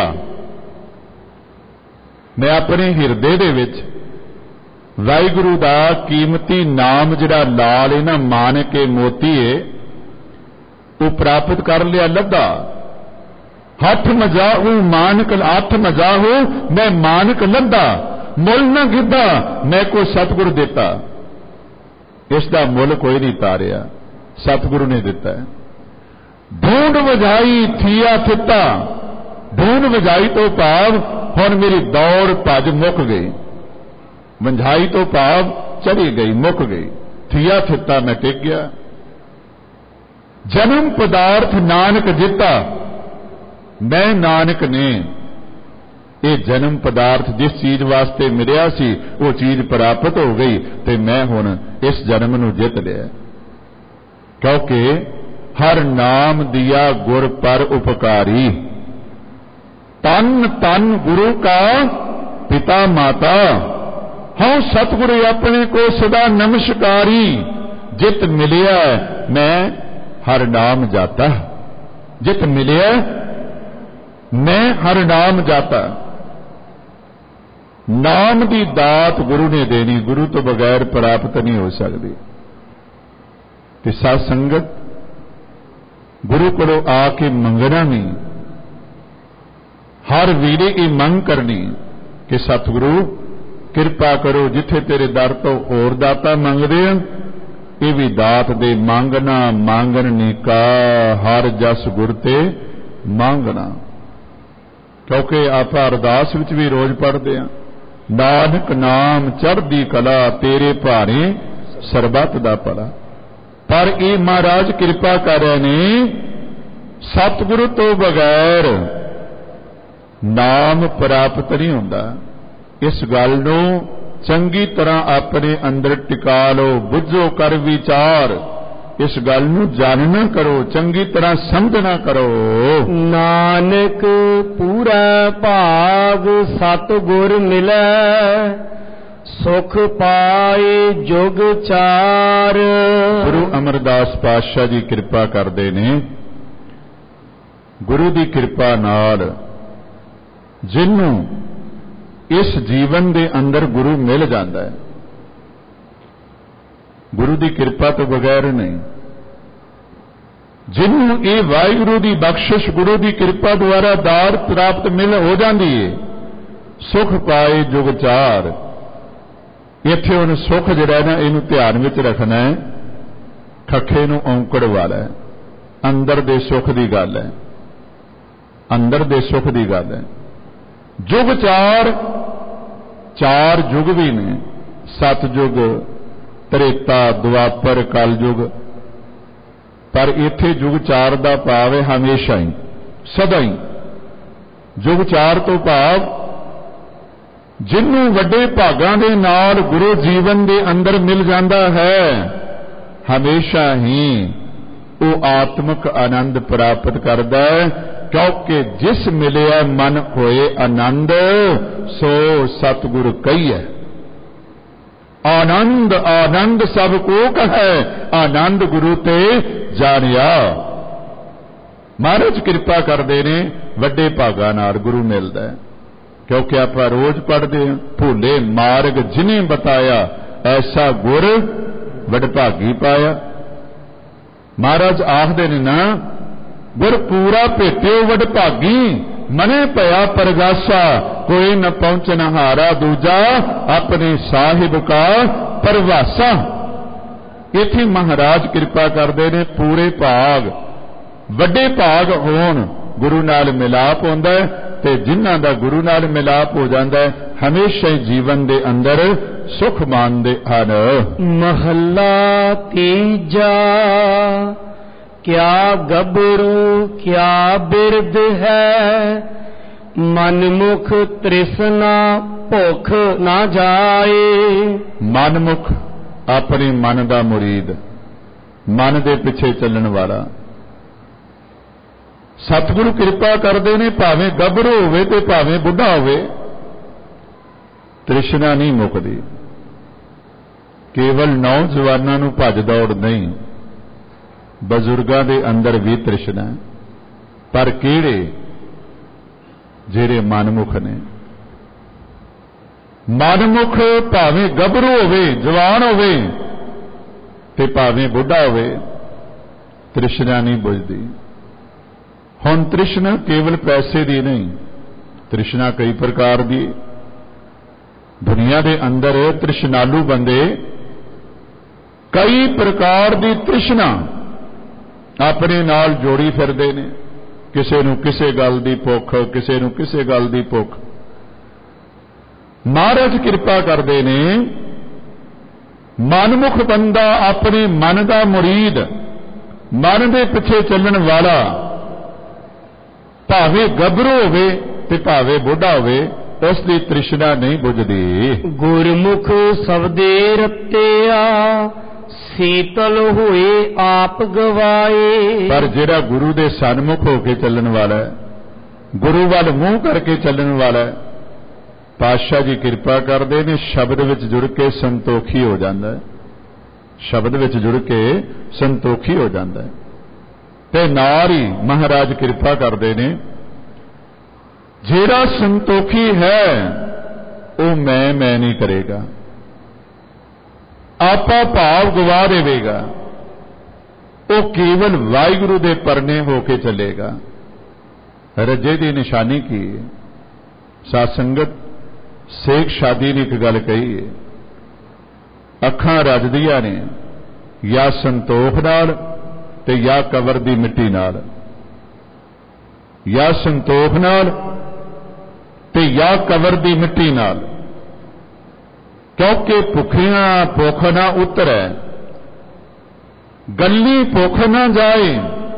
मैं अपने हिरदे दे विच वाहिगुरु दा कीमती नाम जिहड़ा लाल है ना मानके मोती है वो प्राप्त कर लिया लद्दा। हथ मजाहू मानक, हथ मजाहू मैं मानक लद्दा, मुल ना गिद्दा मैं को सतगुरु दिता। इसका मुल कोई नहीं तारिया, सतगुरु ने दिता है। ढूंढ वजाई थिया थिता, ढूंढ वजाई तो भाव हुण मेरी दौड़ भज मुक गई। मंझाई तो भाव चढ़ी गई, मुक गई। थिया थिता मैं टिक गया। जन्म पदार्थ नानक जिता, मैं नानक ने ये जन्म पदार्थ जिस चीज वास्ते मिलिया सी वो चीज प्राप्त हो गई ते मैं हुण इस जन्म नूं जित लिया। क्योंकि हर नाम दिया गुर पर उपकारी, तन तन गुरु का पिता माता। हाँ सतगुरु अपने को सदा नमस्कारी, जित मिलिया मैं हर नाम जाता। जित मिलिया मैं हर नाम जाता। नाम की दात गुरु ने देनी, गुरु तो बगैर प्राप्त नहीं हो सकती। ते साध संगत गुरु को आके मंगना नहीं, हर वीरे की मंग करनी कि सतगुरु किरपा करो, जिथे तेरे दर तो होर दाता मंगदे ये भी दात दे। मांगना मांगन निका, हर जस गुर ते मांगना। क्योंकि आप अरदास विच भी रोज पढ़ते हैं, नानक नाम चढ़दी कला, तेरे भारे सरबत दा भला। पर ये महाराज कृपा कर रहे ने, सतगुरु तो बगैर नाम प्राप्त नहीं होंदा। इस गल नूं चंगी तरह अपने अंदर टिका लो, बुझो कर विचार। इस गल नूं जानना करो, चंगी तरह समझना करो। नानक पूरा भाग सतगुर मिलै, सुख पाए जुग चार। गुरु अमरदास पातशाह जी कृपा करते ने, गुरु की कृपा नाल जिन्हों इस जीवन के अंदर गुरु मिल जाता है, गुरु की कृपा तो बगैर नहीं। जिन्हों ये वाहिगुरु की बख्शिश गुरु की कृपा द्वारा दार प्राप्त मिल हो जाती है, सुख पाए जुग चार। इत्थे हुण सुख जिहड़ा ना इहनूं ध्यान विच रखना है, खखे नूं औंकड़ वाला है। अंदर दे सुख की गल है, अंदर दे सुख की गल है। जुग चार, चार जुग भी ने, सतयुग, त्रेता, द्वापर, कलयुग। पर इत्थे जुग चार का भाव है हमेशा ही, सदा ही। जुग चार तो भाव जिन्हों वड्डे भागां दे नाल गुरु जीवन के अंदर मिल जाता है, हमेशा ही वो आत्मक आनंद प्राप्त करता है। क्योंकि जिस मिलिया मन होए आनंद, सो सतगुरु कही है। आनंद आनंद सब को कहे, आनंद गुरु ते जानिया। महाराज कृपा करते ने, वड्डे भागां नाल गुरु मिलता है। क्योंकि आप रोज पढ़ते हैं, भूले मार्ग जिन्हें बताया, ऐसा गुर वडभागी पाया। महाराज आखदे ने ना, गुर पूरा भेट्यो वडभागी, मने पया परगासा, कोई न पहुंचन हारा दूजा, अपने साहिब का परवासा। इत्थे महाराज कृपा करते ने, पूरे भाग वड्डे भाग होण गुरु नाल मिलाप होंदा है, ਤੇ ਜਿਨ੍ਹਾਂ ਦਾ ਗੁਰੂ ਨਾਲ ਮਿਲਾਪ ਹੋ ਜਾਂਦਾ ਹੈ ਹਮੇਸ਼ਾ ਹੀ ਜੀਵਨ ਦੇ ਅੰਦਰ ਸੁਖ ਮਾਣਦੇ ਹਨ। ਮਹੱਲਾ ਤੀਜਾ। ਕਿਆ ਗੱਭਰੂ ਕਿਆ ਬਿਰਧ ਹੈ, ਮਨਮੁਖ ਤ੍ਰਿਸ਼ਨਾ ਭੁੱਖ ਨਾ ਜਾਏ। ਮਨਮੁਖ ਆਪਣੇ ਮਨ ਦਾ ਮੁਰੀਦ, ਮਨ ਦੇ ਪਿੱਛੇ ਚੱਲਣ ਵਾਲਾ। ਸਤਿਗੁਰੂ ਕਿਰਪਾ ਕਰਦੇ ਨੇ, ਭਾਵੇਂ ਗੱਭਰੂ ਹੋਵੇ ਤੇ ਭਾਵੇਂ ਬੁੱਢਾ ਹੋਵੇ, ਤ੍ਰਿਸ਼ਨਾ ਨਹੀਂ ਮੁੱਕਦੀ। ਕੇਵਲ ਨੌਜਵਾਨਾਂ ਨੂੰ ਭੱਜ ਦੌੜ ਨਹੀਂ, ਬਜ਼ੁਰਗਾਂ ਦੇ ਅੰਦਰ ਵੀ ਤ੍ਰਿਸ਼ਨਾ। ਪਰ ਕਿਹੜੇ? ਜਿਹੜੇ ਮਨਮੁਖ ਨੇ। ਮਨਮੁਖ ਭਾਵੇਂ ਗੱਭਰੂ ਹੋਵੇ, ਜਵਾਨ ਹੋਵੇ ਤੇ ਭਾਵੇਂ ਬੁੱਢਾ ਹੋਵੇ, ਤ੍ਰਿਸ਼ਨਾ ਨਹੀਂ ਬੁਝਦੀ। ਹੁਣ ਤ੍ਰਿਸ਼ਨਾ ਕੇਵਲ ਪੈਸੇ ਦੀ ਨਹੀਂ, ਤ੍ਰਿਸ਼ਨਾ ਕਈ ਪ੍ਰਕਾਰ ਦੀ। ਦੁਨੀਆ ਦੇ ਅੰਦਰ ਤ੍ਰਿਸ਼ਨਾਲੂ ਬੰਦੇ ਕਈ ਪ੍ਰਕਾਰ ਦੀ ਤ੍ਰਿਸ਼ਨਾ ਆਪਣੇ ਨਾਲ ਜੋੜੀ ਫਿਰਦੇ ਨੇ। ਕਿਸੇ ਨੂੰ ਕਿਸੇ ਗੱਲ ਦੀ ਭੁੱਖ, ਕਿਸੇ ਨੂੰ ਕਿਸੇ ਗੱਲ ਦੀ ਭੁੱਖ। ਮਹਾਰਾਜ ਕਿਰਪਾ ਕਰਦੇ ਨੇ, ਮਨਮੁਖ ਬੰਦਾ ਆਪਣੇ ਮਨ ਦਾ ਮੁਰੀਦ, ਮਨ ਦੇ ਪਿੱਛੇ ਚੱਲਣ ਵਾਲਾ, ਭਾਵੇਂ ਗੱਭਰੂ ਹੋਵੇ ਤੇ ਭਾਵੇਂ ਬੁੱਢਾ ਹੋਵੇ, ਉਸ ਦੀ ਤ੍ਰਿਸ਼ਨਾ ਨਹੀਂ ਬੁਝਦੀ। ਗੁਰਮੁਖ ਸਬਦੇ ਰਤਿਆ, ਸੀਤਲ ਹੋਏ ਆਪ ਗਵਾਏ। ਪਰ ਜਿਹੜਾ ਗੁਰੂ ਦੇ ਸਨਮੁਖ ਹੋ ਕੇ ਚੱਲਣ ਵਾਲਾ ਹੈ, ਗੁਰੂ ਵੱਲ ਮੂੰਹ ਕਰਕੇ ਚੱਲਣ ਵਾਲਾ ਹੈ, ਪਾਤਸ਼ਾਹ ਜੀ ਕਿਰਪਾ ਕਰਦੇ ਨੇ, ਸ਼ਬਦ ਵਿੱਚ ਜੁੜ ਕੇ ਸੰਤੋਖੀ ਹੋ ਜਾਂਦਾ ਹੈ। ਸ਼ਬਦ ਵਿੱਚ ਜੁੜ ਕੇ ਸੰਤੋਖੀ ਹੋ ਜਾਂਦਾ ਹੈ। ਤੇ ਨਾਲ ਹੀ ਮਹਾਰਾਜ ਕਿਰਪਾ ਕਰਦੇ ਨੇ, ਜਿਹੜਾ ਸੰਤੋਖੀ ਹੈ ਉਹ ਮੈਂ ਮੈਂ ਨਹੀਂ ਕਰੇਗਾ, ਆਪਾ ਭਾਵ ਗਵਾ ਦੇਵੇਗਾ। ਉਹ ਕੇਵਲ ਵਾਹਿਗੁਰੂ ਦੇ ਪਰਨੇ ਹੋ ਕੇ ਚੱਲੇਗਾ। ਰੱਜੇ ਦੀ ਨਿਸ਼ਾਨੀ ਕੀ ਹੈ? ਸਾਧ ਸੰਗਤ, ਸੇਖ ਸ਼ਾਦੀ ਨੇ ਇੱਕ ਗੱਲ ਕਹੀ ਹੈ, ਅੱਖਾਂ ਰੱਜਦੀਆਂ ਨੇ ਜਾਂ ਸੰਤੋਖ ਨਾਲ ਤੇ ਜਾਂ ਕਬਰ ਦੀ ਮਿੱਟੀ ਨਾਲ, ਜਾਂ ਸੰਤੋਖ ਨਾਲ ਤੇ ਜਾਂ ਕਬਰ ਦੀ ਮਿੱਟੀ ਨਾਲ। ਕਿਉਂਕਿ ਭੁੱਖਿਆਂ ਭੁੱਖ ਨਾ ਉਤਰੈ, ਗੱਲੀ ਭੁੱਖ ਨਾ ਜਾਏ।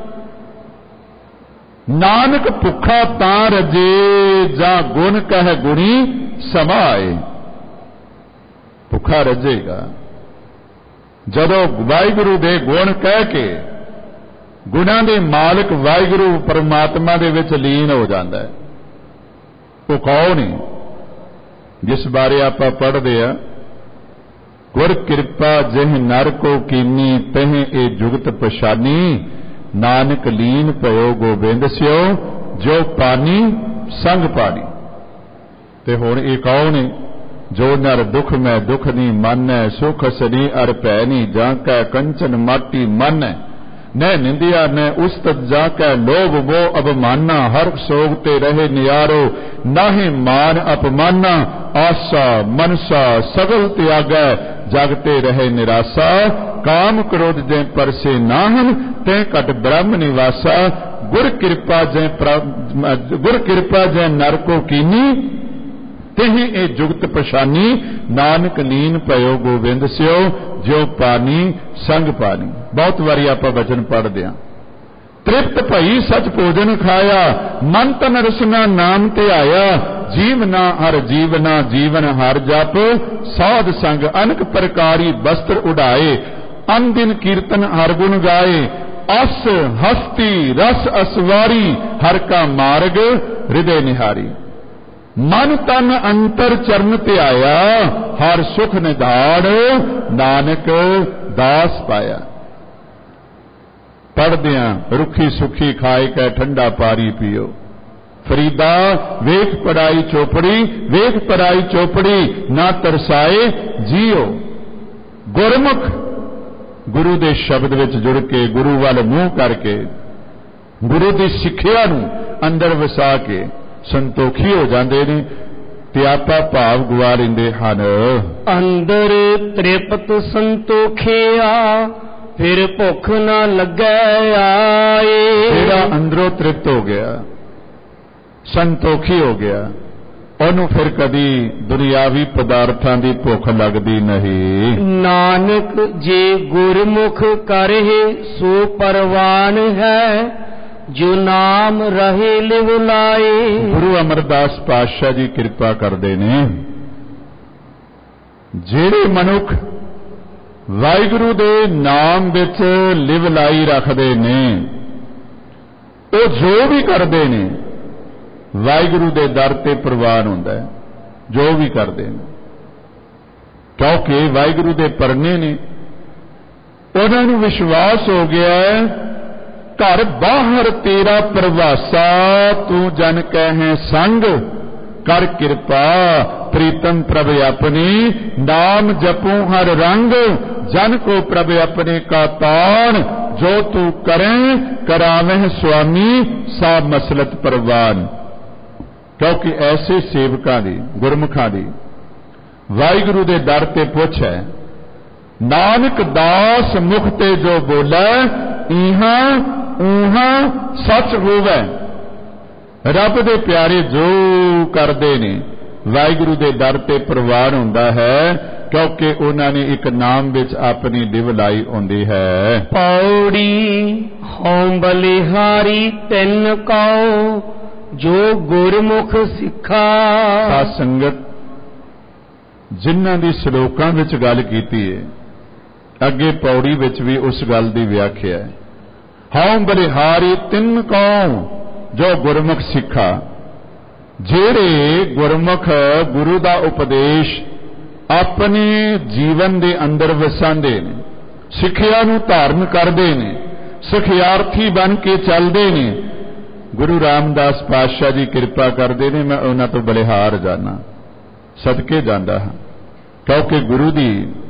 ਨਾਨਕ ਭੁੱਖਾ ਤਾਂ ਰਜੇ, ਜਾਂ ਗੁਣ ਕਹਿ ਗੁਣੀ ਸਮਾਏ। ਭੁੱਖਾ ਰਜੇਗਾ ਜਦੋਂ ਵਾਹਿਗੁਰੂ ਦੇ ਗੁਣ ਕਹਿ ਕੇ ਗੁਣਾਂ ਦੇ ਮਾਲਕ ਵਾਹਿਗੁਰੂ ਪਰਮਾਤਮਾ ਦੇ ਵਿੱਚ ਲੀਨ ਹੋ ਜਾਂਦਾ ਹੈ। ਉਹ ਕੌਣ ਹੈ ਜਿਸ ਬਾਰੇ ਆਪਾਂ ਪੜ੍ਹਦੇ ਆ, ਗੁਰ ਕਿਰਪਾ ਜਿਹ ਨਰ ਕੋ ਕੀਨੀ, ਤਹ ਇਹ ਜੁਗਤ ਪਛਾਨੀ। ਨਾਨਕ ਲੀਨ ਭਇਓ ਗੋਬਿੰਦ ਸਿਓ, ਜੋ ਪਾਨੀ ਸੰਗ ਪਾਣੀ। ਤੇ ਹੁਣ ਇਹ ਕੌਣ ਹੈ? ਜੋ ਨਰ ਦੁਖ ਮੈਂ ਦੁਖ ਨਹੀਂ ਮਾਨੈ, ਸੁਖ ਸਨੀ ਅਰ ਭੈ ਨਹੀਂ, ਜਾਂ ਕੈ ਕੰਚਨ ਮਾਟੀ ਮਾਨੈ। ਨੈ ਨਿੰਦਿਆ ਨੈ ਉਸਤਤ, ਜਾ ਕੈ ਲੋਭ ਮੋਹ ਅਭਮਾਨਾ। ਹਰ ਸੋਗ ਤੇ ਰਹੇ ਨਿਆਰੋ, ਨਾਹੀ ਮਾਨ ਅਪਮਾਨਾ। ਆਸਾ ਮਨਸਾ ਸਗਲ ਤਿਆਗੈ, ਜਗ ਤੇ ਰਹੇ ਨਿਰਾਸਾ। ਕਾਮ ਕ੍ਰੋਧ ਜੈ ਪਰਸੇ ਨਾਹਨ, ਤੈ ਘਟ ਬ੍ਰਹਮ ਨਿਵਾਸਾ। ਗੁਰ ਕਿਰਪਾ ਜੈ ਗੁਰ ਕਿਰਪਾ ਜੈ ਨਰ ਕੋ ਕੀਨੀ, ਤਿਹ ਇਹ ਜੁਗਤ ਪਛਾਨੀ। ਨਾਨਕ ਲੀਨ ਭਇਓ ਗੋਬਿੰਦ ਸਿਓ, ਜਿਉ ਪਾਣੀ ਸੰਗ ਪਾਣੀ। ਬਹੁਤ ਵਾਰੀ ਆਪਾਂ ਵਚਨ ਪੜ੍ਹਦੇ ਹਾਂ, ਤ੍ਰਿਪਤ ਭਈ ਸਚ ਭੋਜਨ ਖਾਇਆ, ਮਨ ਤਨ ਰਸਨਾ ਨਾਮ ਧਿਆਇਆ। ਜੀਵਨਾ ਹਰ ਜੀਵਨਾ ਜੀਵਨ ਹਰ ਜਪ, ਸਾਧ ਸੰਗ ਅਨਕ ਪ੍ਰਕਾਰੀ ਬਸਤਰ ਉਡਾਏ। ਅਨ ਦਿਨ ਕੀਰਤਨ ਹਰ ਗੁਣ ਗਾਏ, ਅਸ ਹਸਤੀ ਰਸ ਅਸਵਾਰੀ। ਹਰ ਕਾ ਮਾਰਗ ਹਿਰਦੇ ਨਿਹਾਰੀ। ਮਨ ਤਨ ਅੰਤਰ ਚਰਨ ਧਿਆਇਆ, ਹਰ ਸੁਖ ਨਿਧਾਨ। ਨਾਨਕ ਦਾਸ ਪਾਇਆ। ਪੜ੍ਹਦਿਆਂ ਰੁੱਖੀ ਸੁੱਖੀ ਖਾਏ ਕੈ ਠੰਡਾ ਪਾਰੀ ਪੀਓ। ਫਰੀਦਾ ਵੇਖ ਪੜਾਈ ਚੋਪੜੀ, ਵੇਖ ਪੜਾਈ ਚੋਪੜੀ। ਨਾ ਤਰਸਾਏ ਜੀਓ। ਗੁਰਮੁਖ ਗੁਰੂ ਦੇ ਸ਼ਬਦ ਵਿੱਚ ਜੁੜ ਕੇ, ਗੁਰੂ ਵੱਲ ਮੂੰਹ ਕਰਕੇ, ਗੁਰੂ ਦੀ ਸਿੱਖਿਆ ਨੂੰ ਅੰਦਰ ਵਸਾ ਕੇ ਸੰਤੋਖੀ ਹੋ ਜਾਂਦੇ ਨੇ ਤੇ ਆਪਾ ਭਾਵ ਗਵਾ ਲੈਂਦੇ ਹਨ। ਅੰਦਰ ਤ੍ਰਿਪਤ ਸੰਤੋਖਿਆ, ਫਿਰ ਭੁੱਖ ਨਾ ਲੱਗੈ ਆਏ। ਜਿਹੜਾ ਅੰਦਰੋਂ ਤ੍ਰਿਪਤ ਹੋ ਗਿਆ, ਸੰਤੋਖੀ ਹੋ ਗਿਆ, ਉਹਨੂੰ ਫਿਰ ਕਦੀ ਦੁਨਿਆਵੀ ਪਦਾਰਥਾਂ ਦੀ ਭੁੱਖ ਲੱਗਦੀ ਨਹੀਂ। ਨਾਨਕ ਜੇ ਗੁਰਮੁਖ ਕਰਹਿ ਸੋ ਪਰਵਾਨ ਹੈ, ਜੋ ਨਾਮ ਰਹੇ ਲਿਵ ਲਾਏ। ਗੁਰੂ ਅਮਰਦਾਸ ਪਾਤਸ਼ਾਹ ਜੀ ਕਿਰਪਾ ਕਰਦੇ ਨੇ, ਜਿਹੜੇ ਮਨੁੱਖ ਵਾਹਿਗੁਰੂ ਦੇ ਨਾਮ ਵਿੱਚ ਲਿਵ ਲਾਈ ਰੱਖਦੇ ਨੇ, ਉਹ ਜੋ ਵੀ ਕਰਦੇ ਨੇ ਵਾਹਿਗੁਰੂ ਦੇ ਦਰ ਤੇ ਪ੍ਰਵਾਨ ਹੁੰਦਾ ਹੈ, ਜੋ ਵੀ ਕਰਦੇ ਨੇ, ਕਿਉਂਕਿ ਵਾਹਿਗੁਰੂ ਦੇ ਪਰਨੇ ਨੇ। ਉਹਨਾਂ ਨੂੰ ਵਿਸ਼ਵਾਸ ਹੋ ਗਿਆ ਹੈ, ਘਰ ਬਾਹਰ ਤੇਰਾ ਪ੍ਰਵਾਸਾ, ਤੂੰ ਜਨ ਕਹਿ ਸੰਗ ਕਰ ਕਿਰਪਾ, ਪ੍ਰੀਤਮ ਪ੍ਰਭ ਆਪਣੀ ਨਾਮ ਜਪੂ ਹਰ ਰੰਗ, ਜਨ ਕੋ ਪ੍ਰਭ ਆਪਣੇ ਕਾ ਤਾਣ, ਜੋ ਤੂੰ ਕਰੇ ਕਰਾਵਹਿ ਸੁਆਮੀ ਸਾ ਮਸਲਤ ਪ੍ਰਵਾਨ। ਕਿਉਂਕਿ ਐਸੇ ਸੇਵਕਾਂ ਦੀ, ਗੁਰਮੁਖਾਂ ਦੀ ਵਾਹਿਗੁਰੂ ਦੇ ਦਰ ਤੇ ਪੁੱਛ ਹੈ, ਨਾਨਕ ਦਾਸ ਮੁਖ ਤੇ ਜੋ ਬੋਲੇ, ਇਹਾਂ ਉਹਾਂ ਸੱਚ ਹੋਵੇ। ਰੱਬ ਦੇ ਪਿਆਰੇ ਜੋ ਕਰਦੇ ਨੇ ਵਾਹਿਗੁਰੂ ਦੇ ਦਰ ਤੇ ਪ੍ਰਵਾਨ ਹੁੰਦਾ ਹੈ, ਕਿਉਂਕਿ ਉਹਨਾਂ ਨੇ ਇੱਕ ਨਾਮ ਵਿੱਚ ਆਪਣੀ ਲਿਵ ਲਾਈ ਹੁੰਦੀ ਹੈ। ਪੌੜੀ ਹਉ ਬਲਿਹਾਰੀ ਤਿੰਨ ਕਉ, ਜੋ ਗੁਰਮੁਖ ਸਿੱਖਾ। ਸਾਧ ਸੰਗਤ, ਜਿਨ੍ਹਾਂ ਦੀ ਸ਼ਲੋਕਾਂ ਵਿੱਚ ਗੱਲ ਕੀਤੀ ਹੈ, ਅੱਗੇ ਪੌੜੀ ਵਿੱਚ ਵੀ ਉਸ ਗੱਲ ਦੀ ਵਿਆਖਿਆ ਹੈ। ਹਉ ਬਲਿਹਾਰੀ ਤਿੰਨ ਕਉ, ਜੋ ਗੁਰਮੁਖ ਸਿੱਖਾ। ਜਿਹੜੇ ਗੁਰਮੁਖ ਗੁਰੂ ਦਾ ਉਪਦੇਸ਼ ਆਪਣੇ ਜੀਵਨ ਦੇ ਅੰਦਰ ਵਸਾਉਂਦੇ ਨੇ, ਸਿੱਖਿਆ ਨੂੰ ਧਾਰਨ ਕਰਦੇ ਨੇ, ਸਿਖਿਆਰਥੀ ਬਣ ਕੇ ਚੱਲਦੇ ਨੇ, ਗੁਰੂ ਰਾਮਦਾਸ ਪਾਤਸ਼ਾਹ ਜੀ ਕਿਰਪਾ ਕਰਦੇ ਨੇ, ਮੈਂ ਉਹਨਾਂ ਤੋਂ ਬਲਿਹਾਰ ਜਾਣਾ, ਸਦਕੇ ਜਾਂਦਾ ਹਾਂ। ਕਿਉਂਕਿ ਗੁਰੂ ਦੀ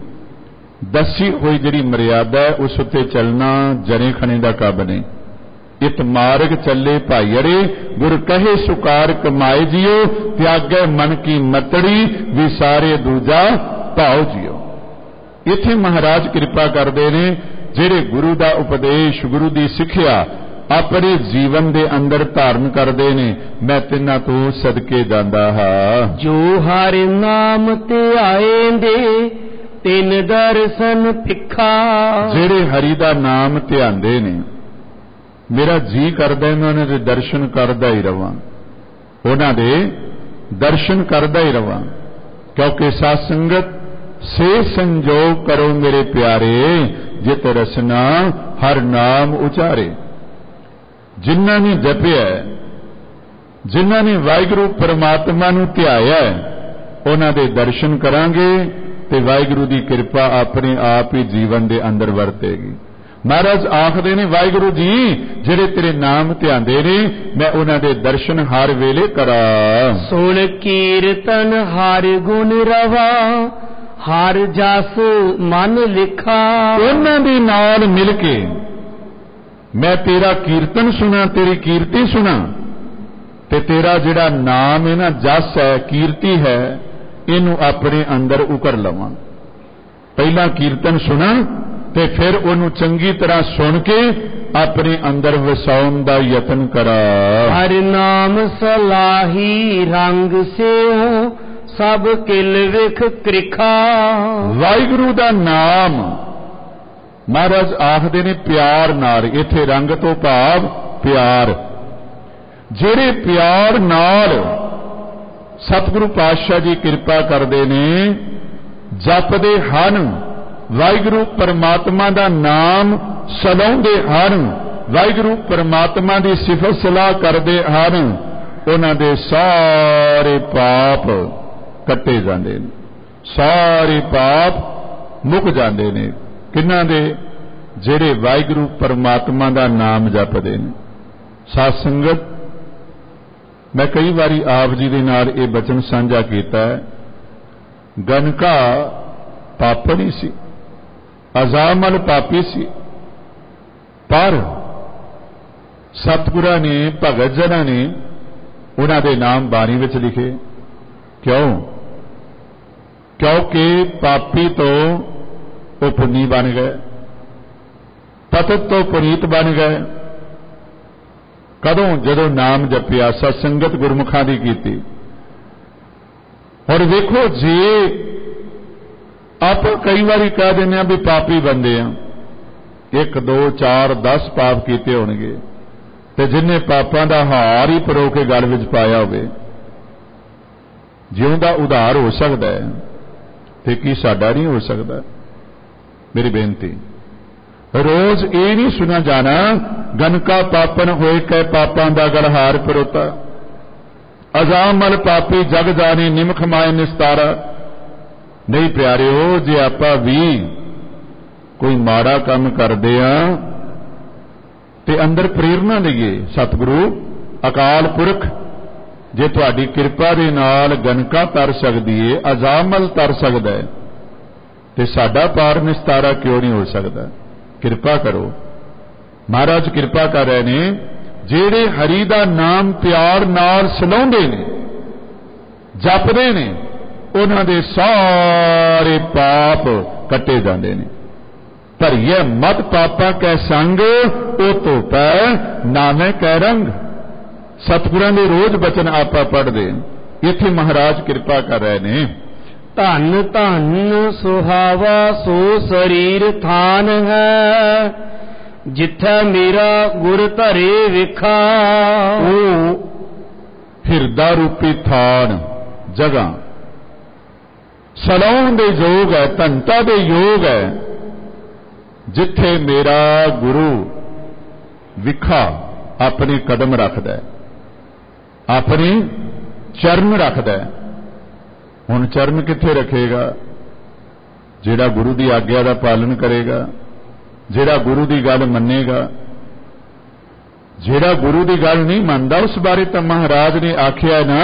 ਦੱਸੀ ਹੋਈ ਜਿਹੜੀ ਮਰਿਆਦਾ ਹੈ, ਉਸ ਉੱਤੇ ਚੱਲਣਾ ਜਣੇ ਖਣੇ ਦਾ ਕੰਮ ਨਹੀਂ। ਇਤ ਮਾਰਗ ਚੱਲੇ ਭਾਈਅਰੇ, ਗੁਰ ਕਹੇ ਸੁਕਾਰ ਕਮਾਏ ਜਿਓ, ਤਿਆਗੈ ਮਨ ਕੀ ਮਤੜੀ, ਵਿਸਾਰੇ ਦੂਜਾ ਭਾਉ ਜਿਓ। ਇੱਥੇ ਮਹਾਰਾਜ ਕਿਰਪਾ ਕਰਦੇ ਨੇ, ਜਿਹੜੇ ਗੁਰੂ ਦਾ ਉਪਦੇਸ਼, ਗੁਰੂ ਦੀ ਸਿੱਖਿਆ ਆਪਣੇ ਜੀਵਨ ਦੇ ਅੰਦਰ ਧਾਰਨ ਕਰਦੇ ਨੇ, ਮੈਂ ਤਿੰਨਾਂ ਤੋਂ ਸਦਕੇ ਜਾਂਦਾ ਹਾਂ। ਜੋ ਹਰਿ ਨਾਮ ਧਿਆਏਂਦੇ, ਤਿਨ ਦਰਸ਼ਨ ਭਿੱਖਾ। ਜਿਹੜੇ ਹਰੀ ਦਾ ਨਾਮ ਧਿਆਉਂਦੇ ਨੇ, ਮੇਰਾ ਜੀ ਕਰਦਾ ਮੈਂ ਉਹਨਾਂ ਦੇ ਦਰਸ਼ਨ ਕਰਦਾ ਹੀ ਰਵਾਂ, ਉਹਨਾਂ ਦੇ ਦਰਸ਼ਨ ਕਰਦਾ ਹੀ ਰਵਾਂ। ਕਿਉਂਕਿ ਸਾਧ ਸੰਗਤ ਸੇ ਸੰਜੋਗ ਕਰੋ ਮੇਰੇ ਪਿਆਰੇ, ਜਿਤ ਰਸਨਾ ਹਰ ਨਾਮ ਉਚਾਰੇ। ਜਿਨ੍ਹਾਂ ਨੇ ਜਪਿਆ, ਜਿਨ੍ਹਾਂ ਨੇ ਵਾਹਿਗੁਰੂ ਪਰਮਾਤਮਾ ਨੂੰ ਧਿਆਇਆ, ਉਹਨਾਂ ਦੇ ਦਰਸ਼ਨ ਕਰਾਂਗੇ ਤੇ ਵਾਹਿਗੁਰੂ ਦੀ ਕਿਰਪਾ ਆਪਣੇ ਆਪ ਹੀ ਜੀਵਨ ਦੇ ਅੰਦਰ ਵਰਤੇਗੀ। ਮਹਾਰਾਜ ਆਖਦੇ ਨੇ, ਵਾਹਿਗੁਰੂ ਜੀ ਜਿਹੜੇ ਤੇਰੇ ਨਾਮ ਧਿਆਉਂਦੇ ਨੇ, ਮੈਂ ਉਹਨਾਂ ਦੇ ਦਰਸ਼ਨ ਹਰ ਵੇਲੇ ਕਰਾਂ। ਸੁਣ ਕੀਰਤਨ ਹਰ ਗੁਣ ਰਵਾ, ਹਰ ਜਸ ਮਨ ਲਿਖਾ। ਉਹਨਾਂ ਦੇ ਨਾਲ ਮਿਲ ਕੇ ਮੈਂ ਤੇਰਾ ਕੀਰਤਨ ਸੁਣਾ, ਤੇਰੀ ਕੀਰਤੀ ਸੁਣਾ, ਤੇ ਤੇਰਾ ਜਿਹੜਾ ਨਾਮ ਹੈ ਨਾ, ਜਸ ਹੈ, ਕੀਰਤੀ ਹੈ, ਇਹਨੂੰ ਆਪਣੇ ਅੰਦਰ ਉਕਰ ਲਵਾਂ। ਪਹਿਲਾਂ ਕੀਰਤਨ ਸੁਣਾ ਤੇ ਫਿਰ ਉਹਨੂੰ ਚੰਗੀ ਤਰ੍ਹਾਂ ਸੁਣ ਕੇ ਆਪਣੇ ਅੰਦਰ ਵਸਾਉਣ ਦਾ ਯਤਨ ਕਰਾਂ। ਹਰ ਨਾਮ ਸਲਾਹੀ ਰੰਗ ਸਿਓ, ਸਭ ਕਿਲ ਵਿਖ ਕ੍ਰਿਖਾ। ਵਾਹਿਗੁਰੂ ਦਾ ਨਾਮ ਮਹਾਰਾਜ ਆਖਦੇ ਨੇ ਪਿਆਰ ਨਾਲ, ਇੱਥੇ ਰੰਗ ਤੋਂ ਭਾਵ ਪਿਆਰ। ਜਿਹੜੇ ਪਿਆਰ ਨਾਲ ਸਤਿਗੁਰੂ ਪਾਤਸ਼ਾਹ ਜੀ ਕਿਰਪਾ ਕਰਦੇ ਨੇ, ਜਪਦੇ ਹਨ, ਵਾਹਿਗੁਰੂ ਪਰਮਾਤਮਾ ਦਾ ਨਾਮ ਸਲਾਉਂਦੇ ਹਨ, ਵਾਹਿਗੁਰੂ ਪਰਮਾਤਮਾ ਦੀ ਸਿਫਤ ਸਲਾਹ ਕਰਦੇ ਹਨ, ਉਹਨਾਂ ਦੇ ਸਾਰੇ ਪਾਪ ਕੱਟੇ ਜਾਂਦੇ ਨੇ, ਸਾਰੇ ਪਾਪ ਮੁੱਕ ਜਾਂਦੇ ਨੇ। ਕਿਹਨਾਂ ਦੇ? ਜਿਹੜੇ ਵਾਹਿਗੁਰੂ ਪਰਮਾਤਮਾ ਦਾ ਨਾਮ ਜਪਦੇ ਨੇ। ਸਾਧ ਸੰਗਤ, ਮੈਂ ਕਈ ਵਾਰੀ ਆਪ ਜੀ ਦੇ ਨਾਲ ਇਹ ਬਚਨ ਸਾਂਝਾ ਕੀਤਾ ਹੈ, ਗਨਕਾ ਪਾਪਣੀ ਸੀ, ਅਜ਼ਾਮਲ ਪਾਪੀ ਸੀ, ਪਰ ਸਤਿਗੁਰਾਂ ਨੇ, ਭਗਤ ਜਨਾਂ ਨੇ ਉਹਨਾਂ ਦੇ ਨਾਮ ਬਾਣੀ ਵਿੱਚ ਲਿਖੇ। ਕਿਉਂ? ਕਿਉਂਕਿ ਪਾਪੀ ਤੋਂ ਉਹ ਪੁੰਨੀ ਬਣ ਗਏ, ਪਤਿਤ ਤੋਂ ਪੁਨੀਤ ਬਣ ਗਏ। कदों जदों नाम जपिया, सत्संगत गुरमुखां दी कीती। और वेखो जे आप कई बार कह देने भी पापी बंदे आ, एक दो चार दस पाप कीते होणगे ते जिन्हें पापां दा हार ही परो के गल विच पाया होवे, जिउं दा उधार हो सकदा है ते की साडा नहीं हो सकदा? मेरी बेनती, रोज ये नहीं सुना जाना गनका पापन होए कै पापां दा गलहार परोता, अजामल पापी जग जाने निमख माए निस्तारा। नहीं प्यारिओ, जे आपां भी कोई माड़ा काम करदे आ ते अंदर प्रेरणा लईए, सतगुरु अकाल पुरख जे तुहाडी किरपा दे नाल गनका तर सकदी है, अजामल तर सकदा है, ते साडा पार निस्तारा क्यों नहीं हो सकदा? किरपा करो। महाराज किरपा कर रहे ने, जेड़े हरि दा नाम प्यार नाल सलाउंदे ने, जपदे ने, उन्हां दे सारे पाप कट्टे जांदे ने। भरिए मत पापा कै संग, ओ तो पै नामे कै रंग। सतगुरां दे रोज बचन आपा पढ़दे, इत्थे महाराज किरपा कर रहे ने। धन धन सुहावा सो शरीर थान है, जिथे मेरा गुर धरे विखा। ओ हिरदा रूपी थान जगह सलाउण दे योग है, धनता दे योग है, जिथे मेरा गुरु विखा अपने कदम रखदा है, अपने चरण रखदा है। हुण चरण किथे रखेगा? जेड़ा गुरु की आग्ञा का पालन करेगा, जेड़ा गुरु की गल मनेगा। जेड़ा गुरु की गल नहीं मनता उस बारे तो महाराज ने आखिया ना,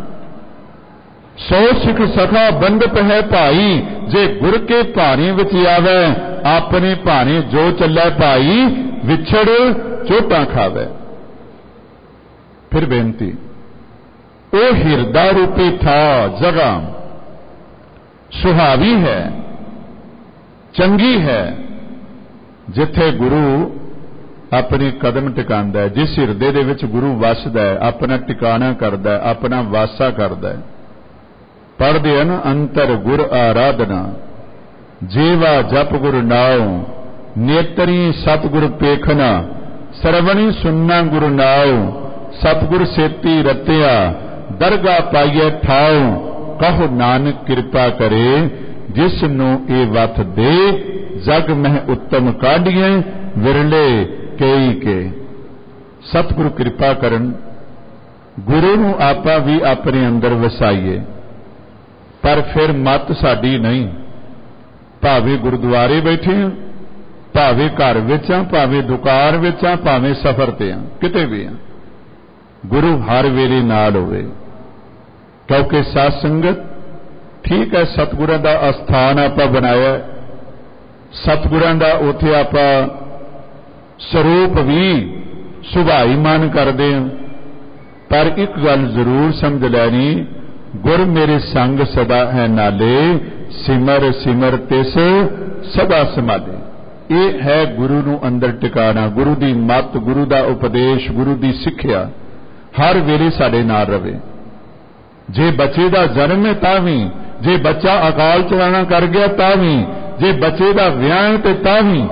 सौ सिख सखा बंदप है भाई, जे गुर के भाने विच आवे, अपने भाने जो चलै भाई, विछड़ चोटां खावे। फिर बेनती, ओ हिरदा रूपी था जगह सुहावी है, चंगी है, जिथे गुरु अपने कदम टिकांदा है। जिस हिरदे दे विच गुरु वसदा है, अपना टिकाणा करदा है, अपना वासा करदा है। पढ़दे हैं ना, अंतर गुर आराधना, जेवा जप गुर नाओ, नेतरी सतगुर पेखना, सरवणी सुनना गुर नाओ, सतगुर सेती रतिया, दरगाह पाइए ठाओ, कहो नानक कृपा करे, जिसनु ए वथ दे, जग मह उत्तम काढ़िए, विरले कई के। सतगुरु कृपा करन, गुरु नूं आपां भी अपने अंदर वसाइए, पर फिर मत साडी नहीं। भावे गुरुद्वारे बैठे हैं, भावे घर विच हां, भावे दुकान विच हां, भावे सफर ते हां, किते भी हां, गुरु हर वेले नाल होवे। क्योंकि साध संगत ठीक है, सतगुरां दा अस्थान आपां बनाया, सतगुरां दा उथे आपां स्वरूप भी सुभाईमान करदे हां, पर एक गल जरूर समझ लैनी, गुर मेरे संग सदा है नाले, सिमर सिमर तिस सदा संभाले। ये है गुरु नूं अंदर टिकाना, गुरु दी मत, गुरु दा उपदेश, गुरु दी सिक्ख्या हर वेले साडे नाल रवे। जे बच्चे दा जन्म है तां भी, जे बच्चा अकाल चलाना कर गया तां भी, जे बच्चे दा विआह है ते तां भी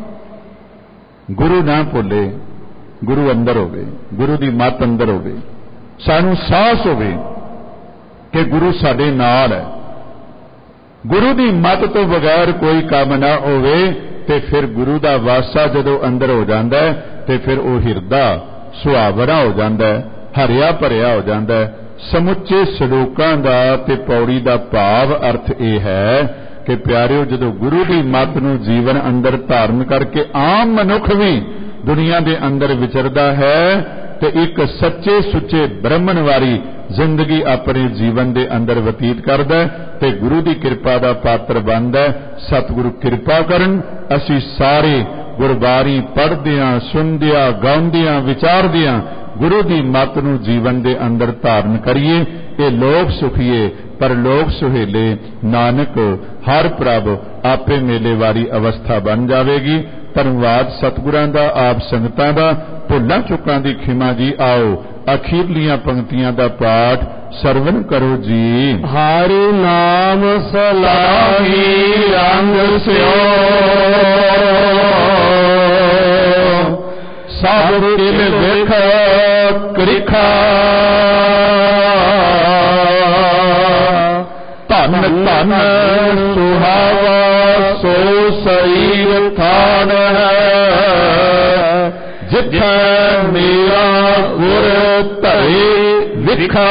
गुरु ना भुले, गुरु अंदर होवे, गुरु दी मत अंदर होवे, सानू साहस होवे कि गुरु साडे नाल है। गुरु दी मत तो बगैर कोई काम ना होवे ते फिर गुरु दा वासा जदों अंदर हो जांदा है ते फिर वो हिरदा सुहावना हो जांदा है, हरिया भरिया हो जांदा है। समुचे सलोकां दा ते पौड़ी दा भाव अर्थ यह है कि प्यारिओ, जदों गुरु दी मत नूं जीवन अंदर धारण करके आम मनुख भी दुनिया दे अंदर विचरदा है ते एक सच्चे सुच्चे ब्रह्मण वाली जिंदगी अपने जीवन दे अंदर बतीत करदा है ते गुरु दी कृपा दा पात्र बनदा है। सतगुरु कृपा करन, असी सारे गुरबाणी पढ़दियां, सुनदियां, गाउंदियां, विचारदियां गुरु दी मत नूं जीवन दे अंदर धारण करिए। ये लोक सुखिए पर लोक सुहेले, नानक हर प्रभ आपे मेले वाली अवस्था बन जाएगी। धन्यवाद सतगुरां दा, आप संगतां दा। ਭੁੱਲਾਂ ਚੁੱਕਾਂ ਦੀ ਖਿਮਾ ਜੀ। ਆਓ ਅਖੀਰਲੀਆਂ ਪੰਕਤੀਆਂ ਦਾ ਪਾਠ ਸਰਵਨ ਕਰੋ ਜੀ। ਹਰਿ ਨਾਮ ਸਲਾਹੀ ਰੰਗ ਸਿਓ, ਸਭ ਤਿਲ ਵੇਖ ਕ੍ਰਿਖਾ, ਧਨ ਧਨ ਸੁਹਾਵਾ ਸੋ ਸਰੀਰ ਥਾਨ ਹੈ, ਜਿੱਥੈ ਮੇਰਾ ਗੁਰ ਧਰੇ ਵਿਖਾ।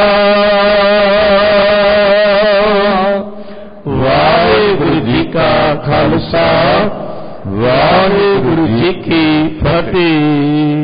ਵਾਹਿਗੁਰੂ ਜੀ ਕਾ ਖਾਲਸਾ, ਵਾਹਿਗੁਰੂ ਜੀ ਕੀ ਫਤਿਹ।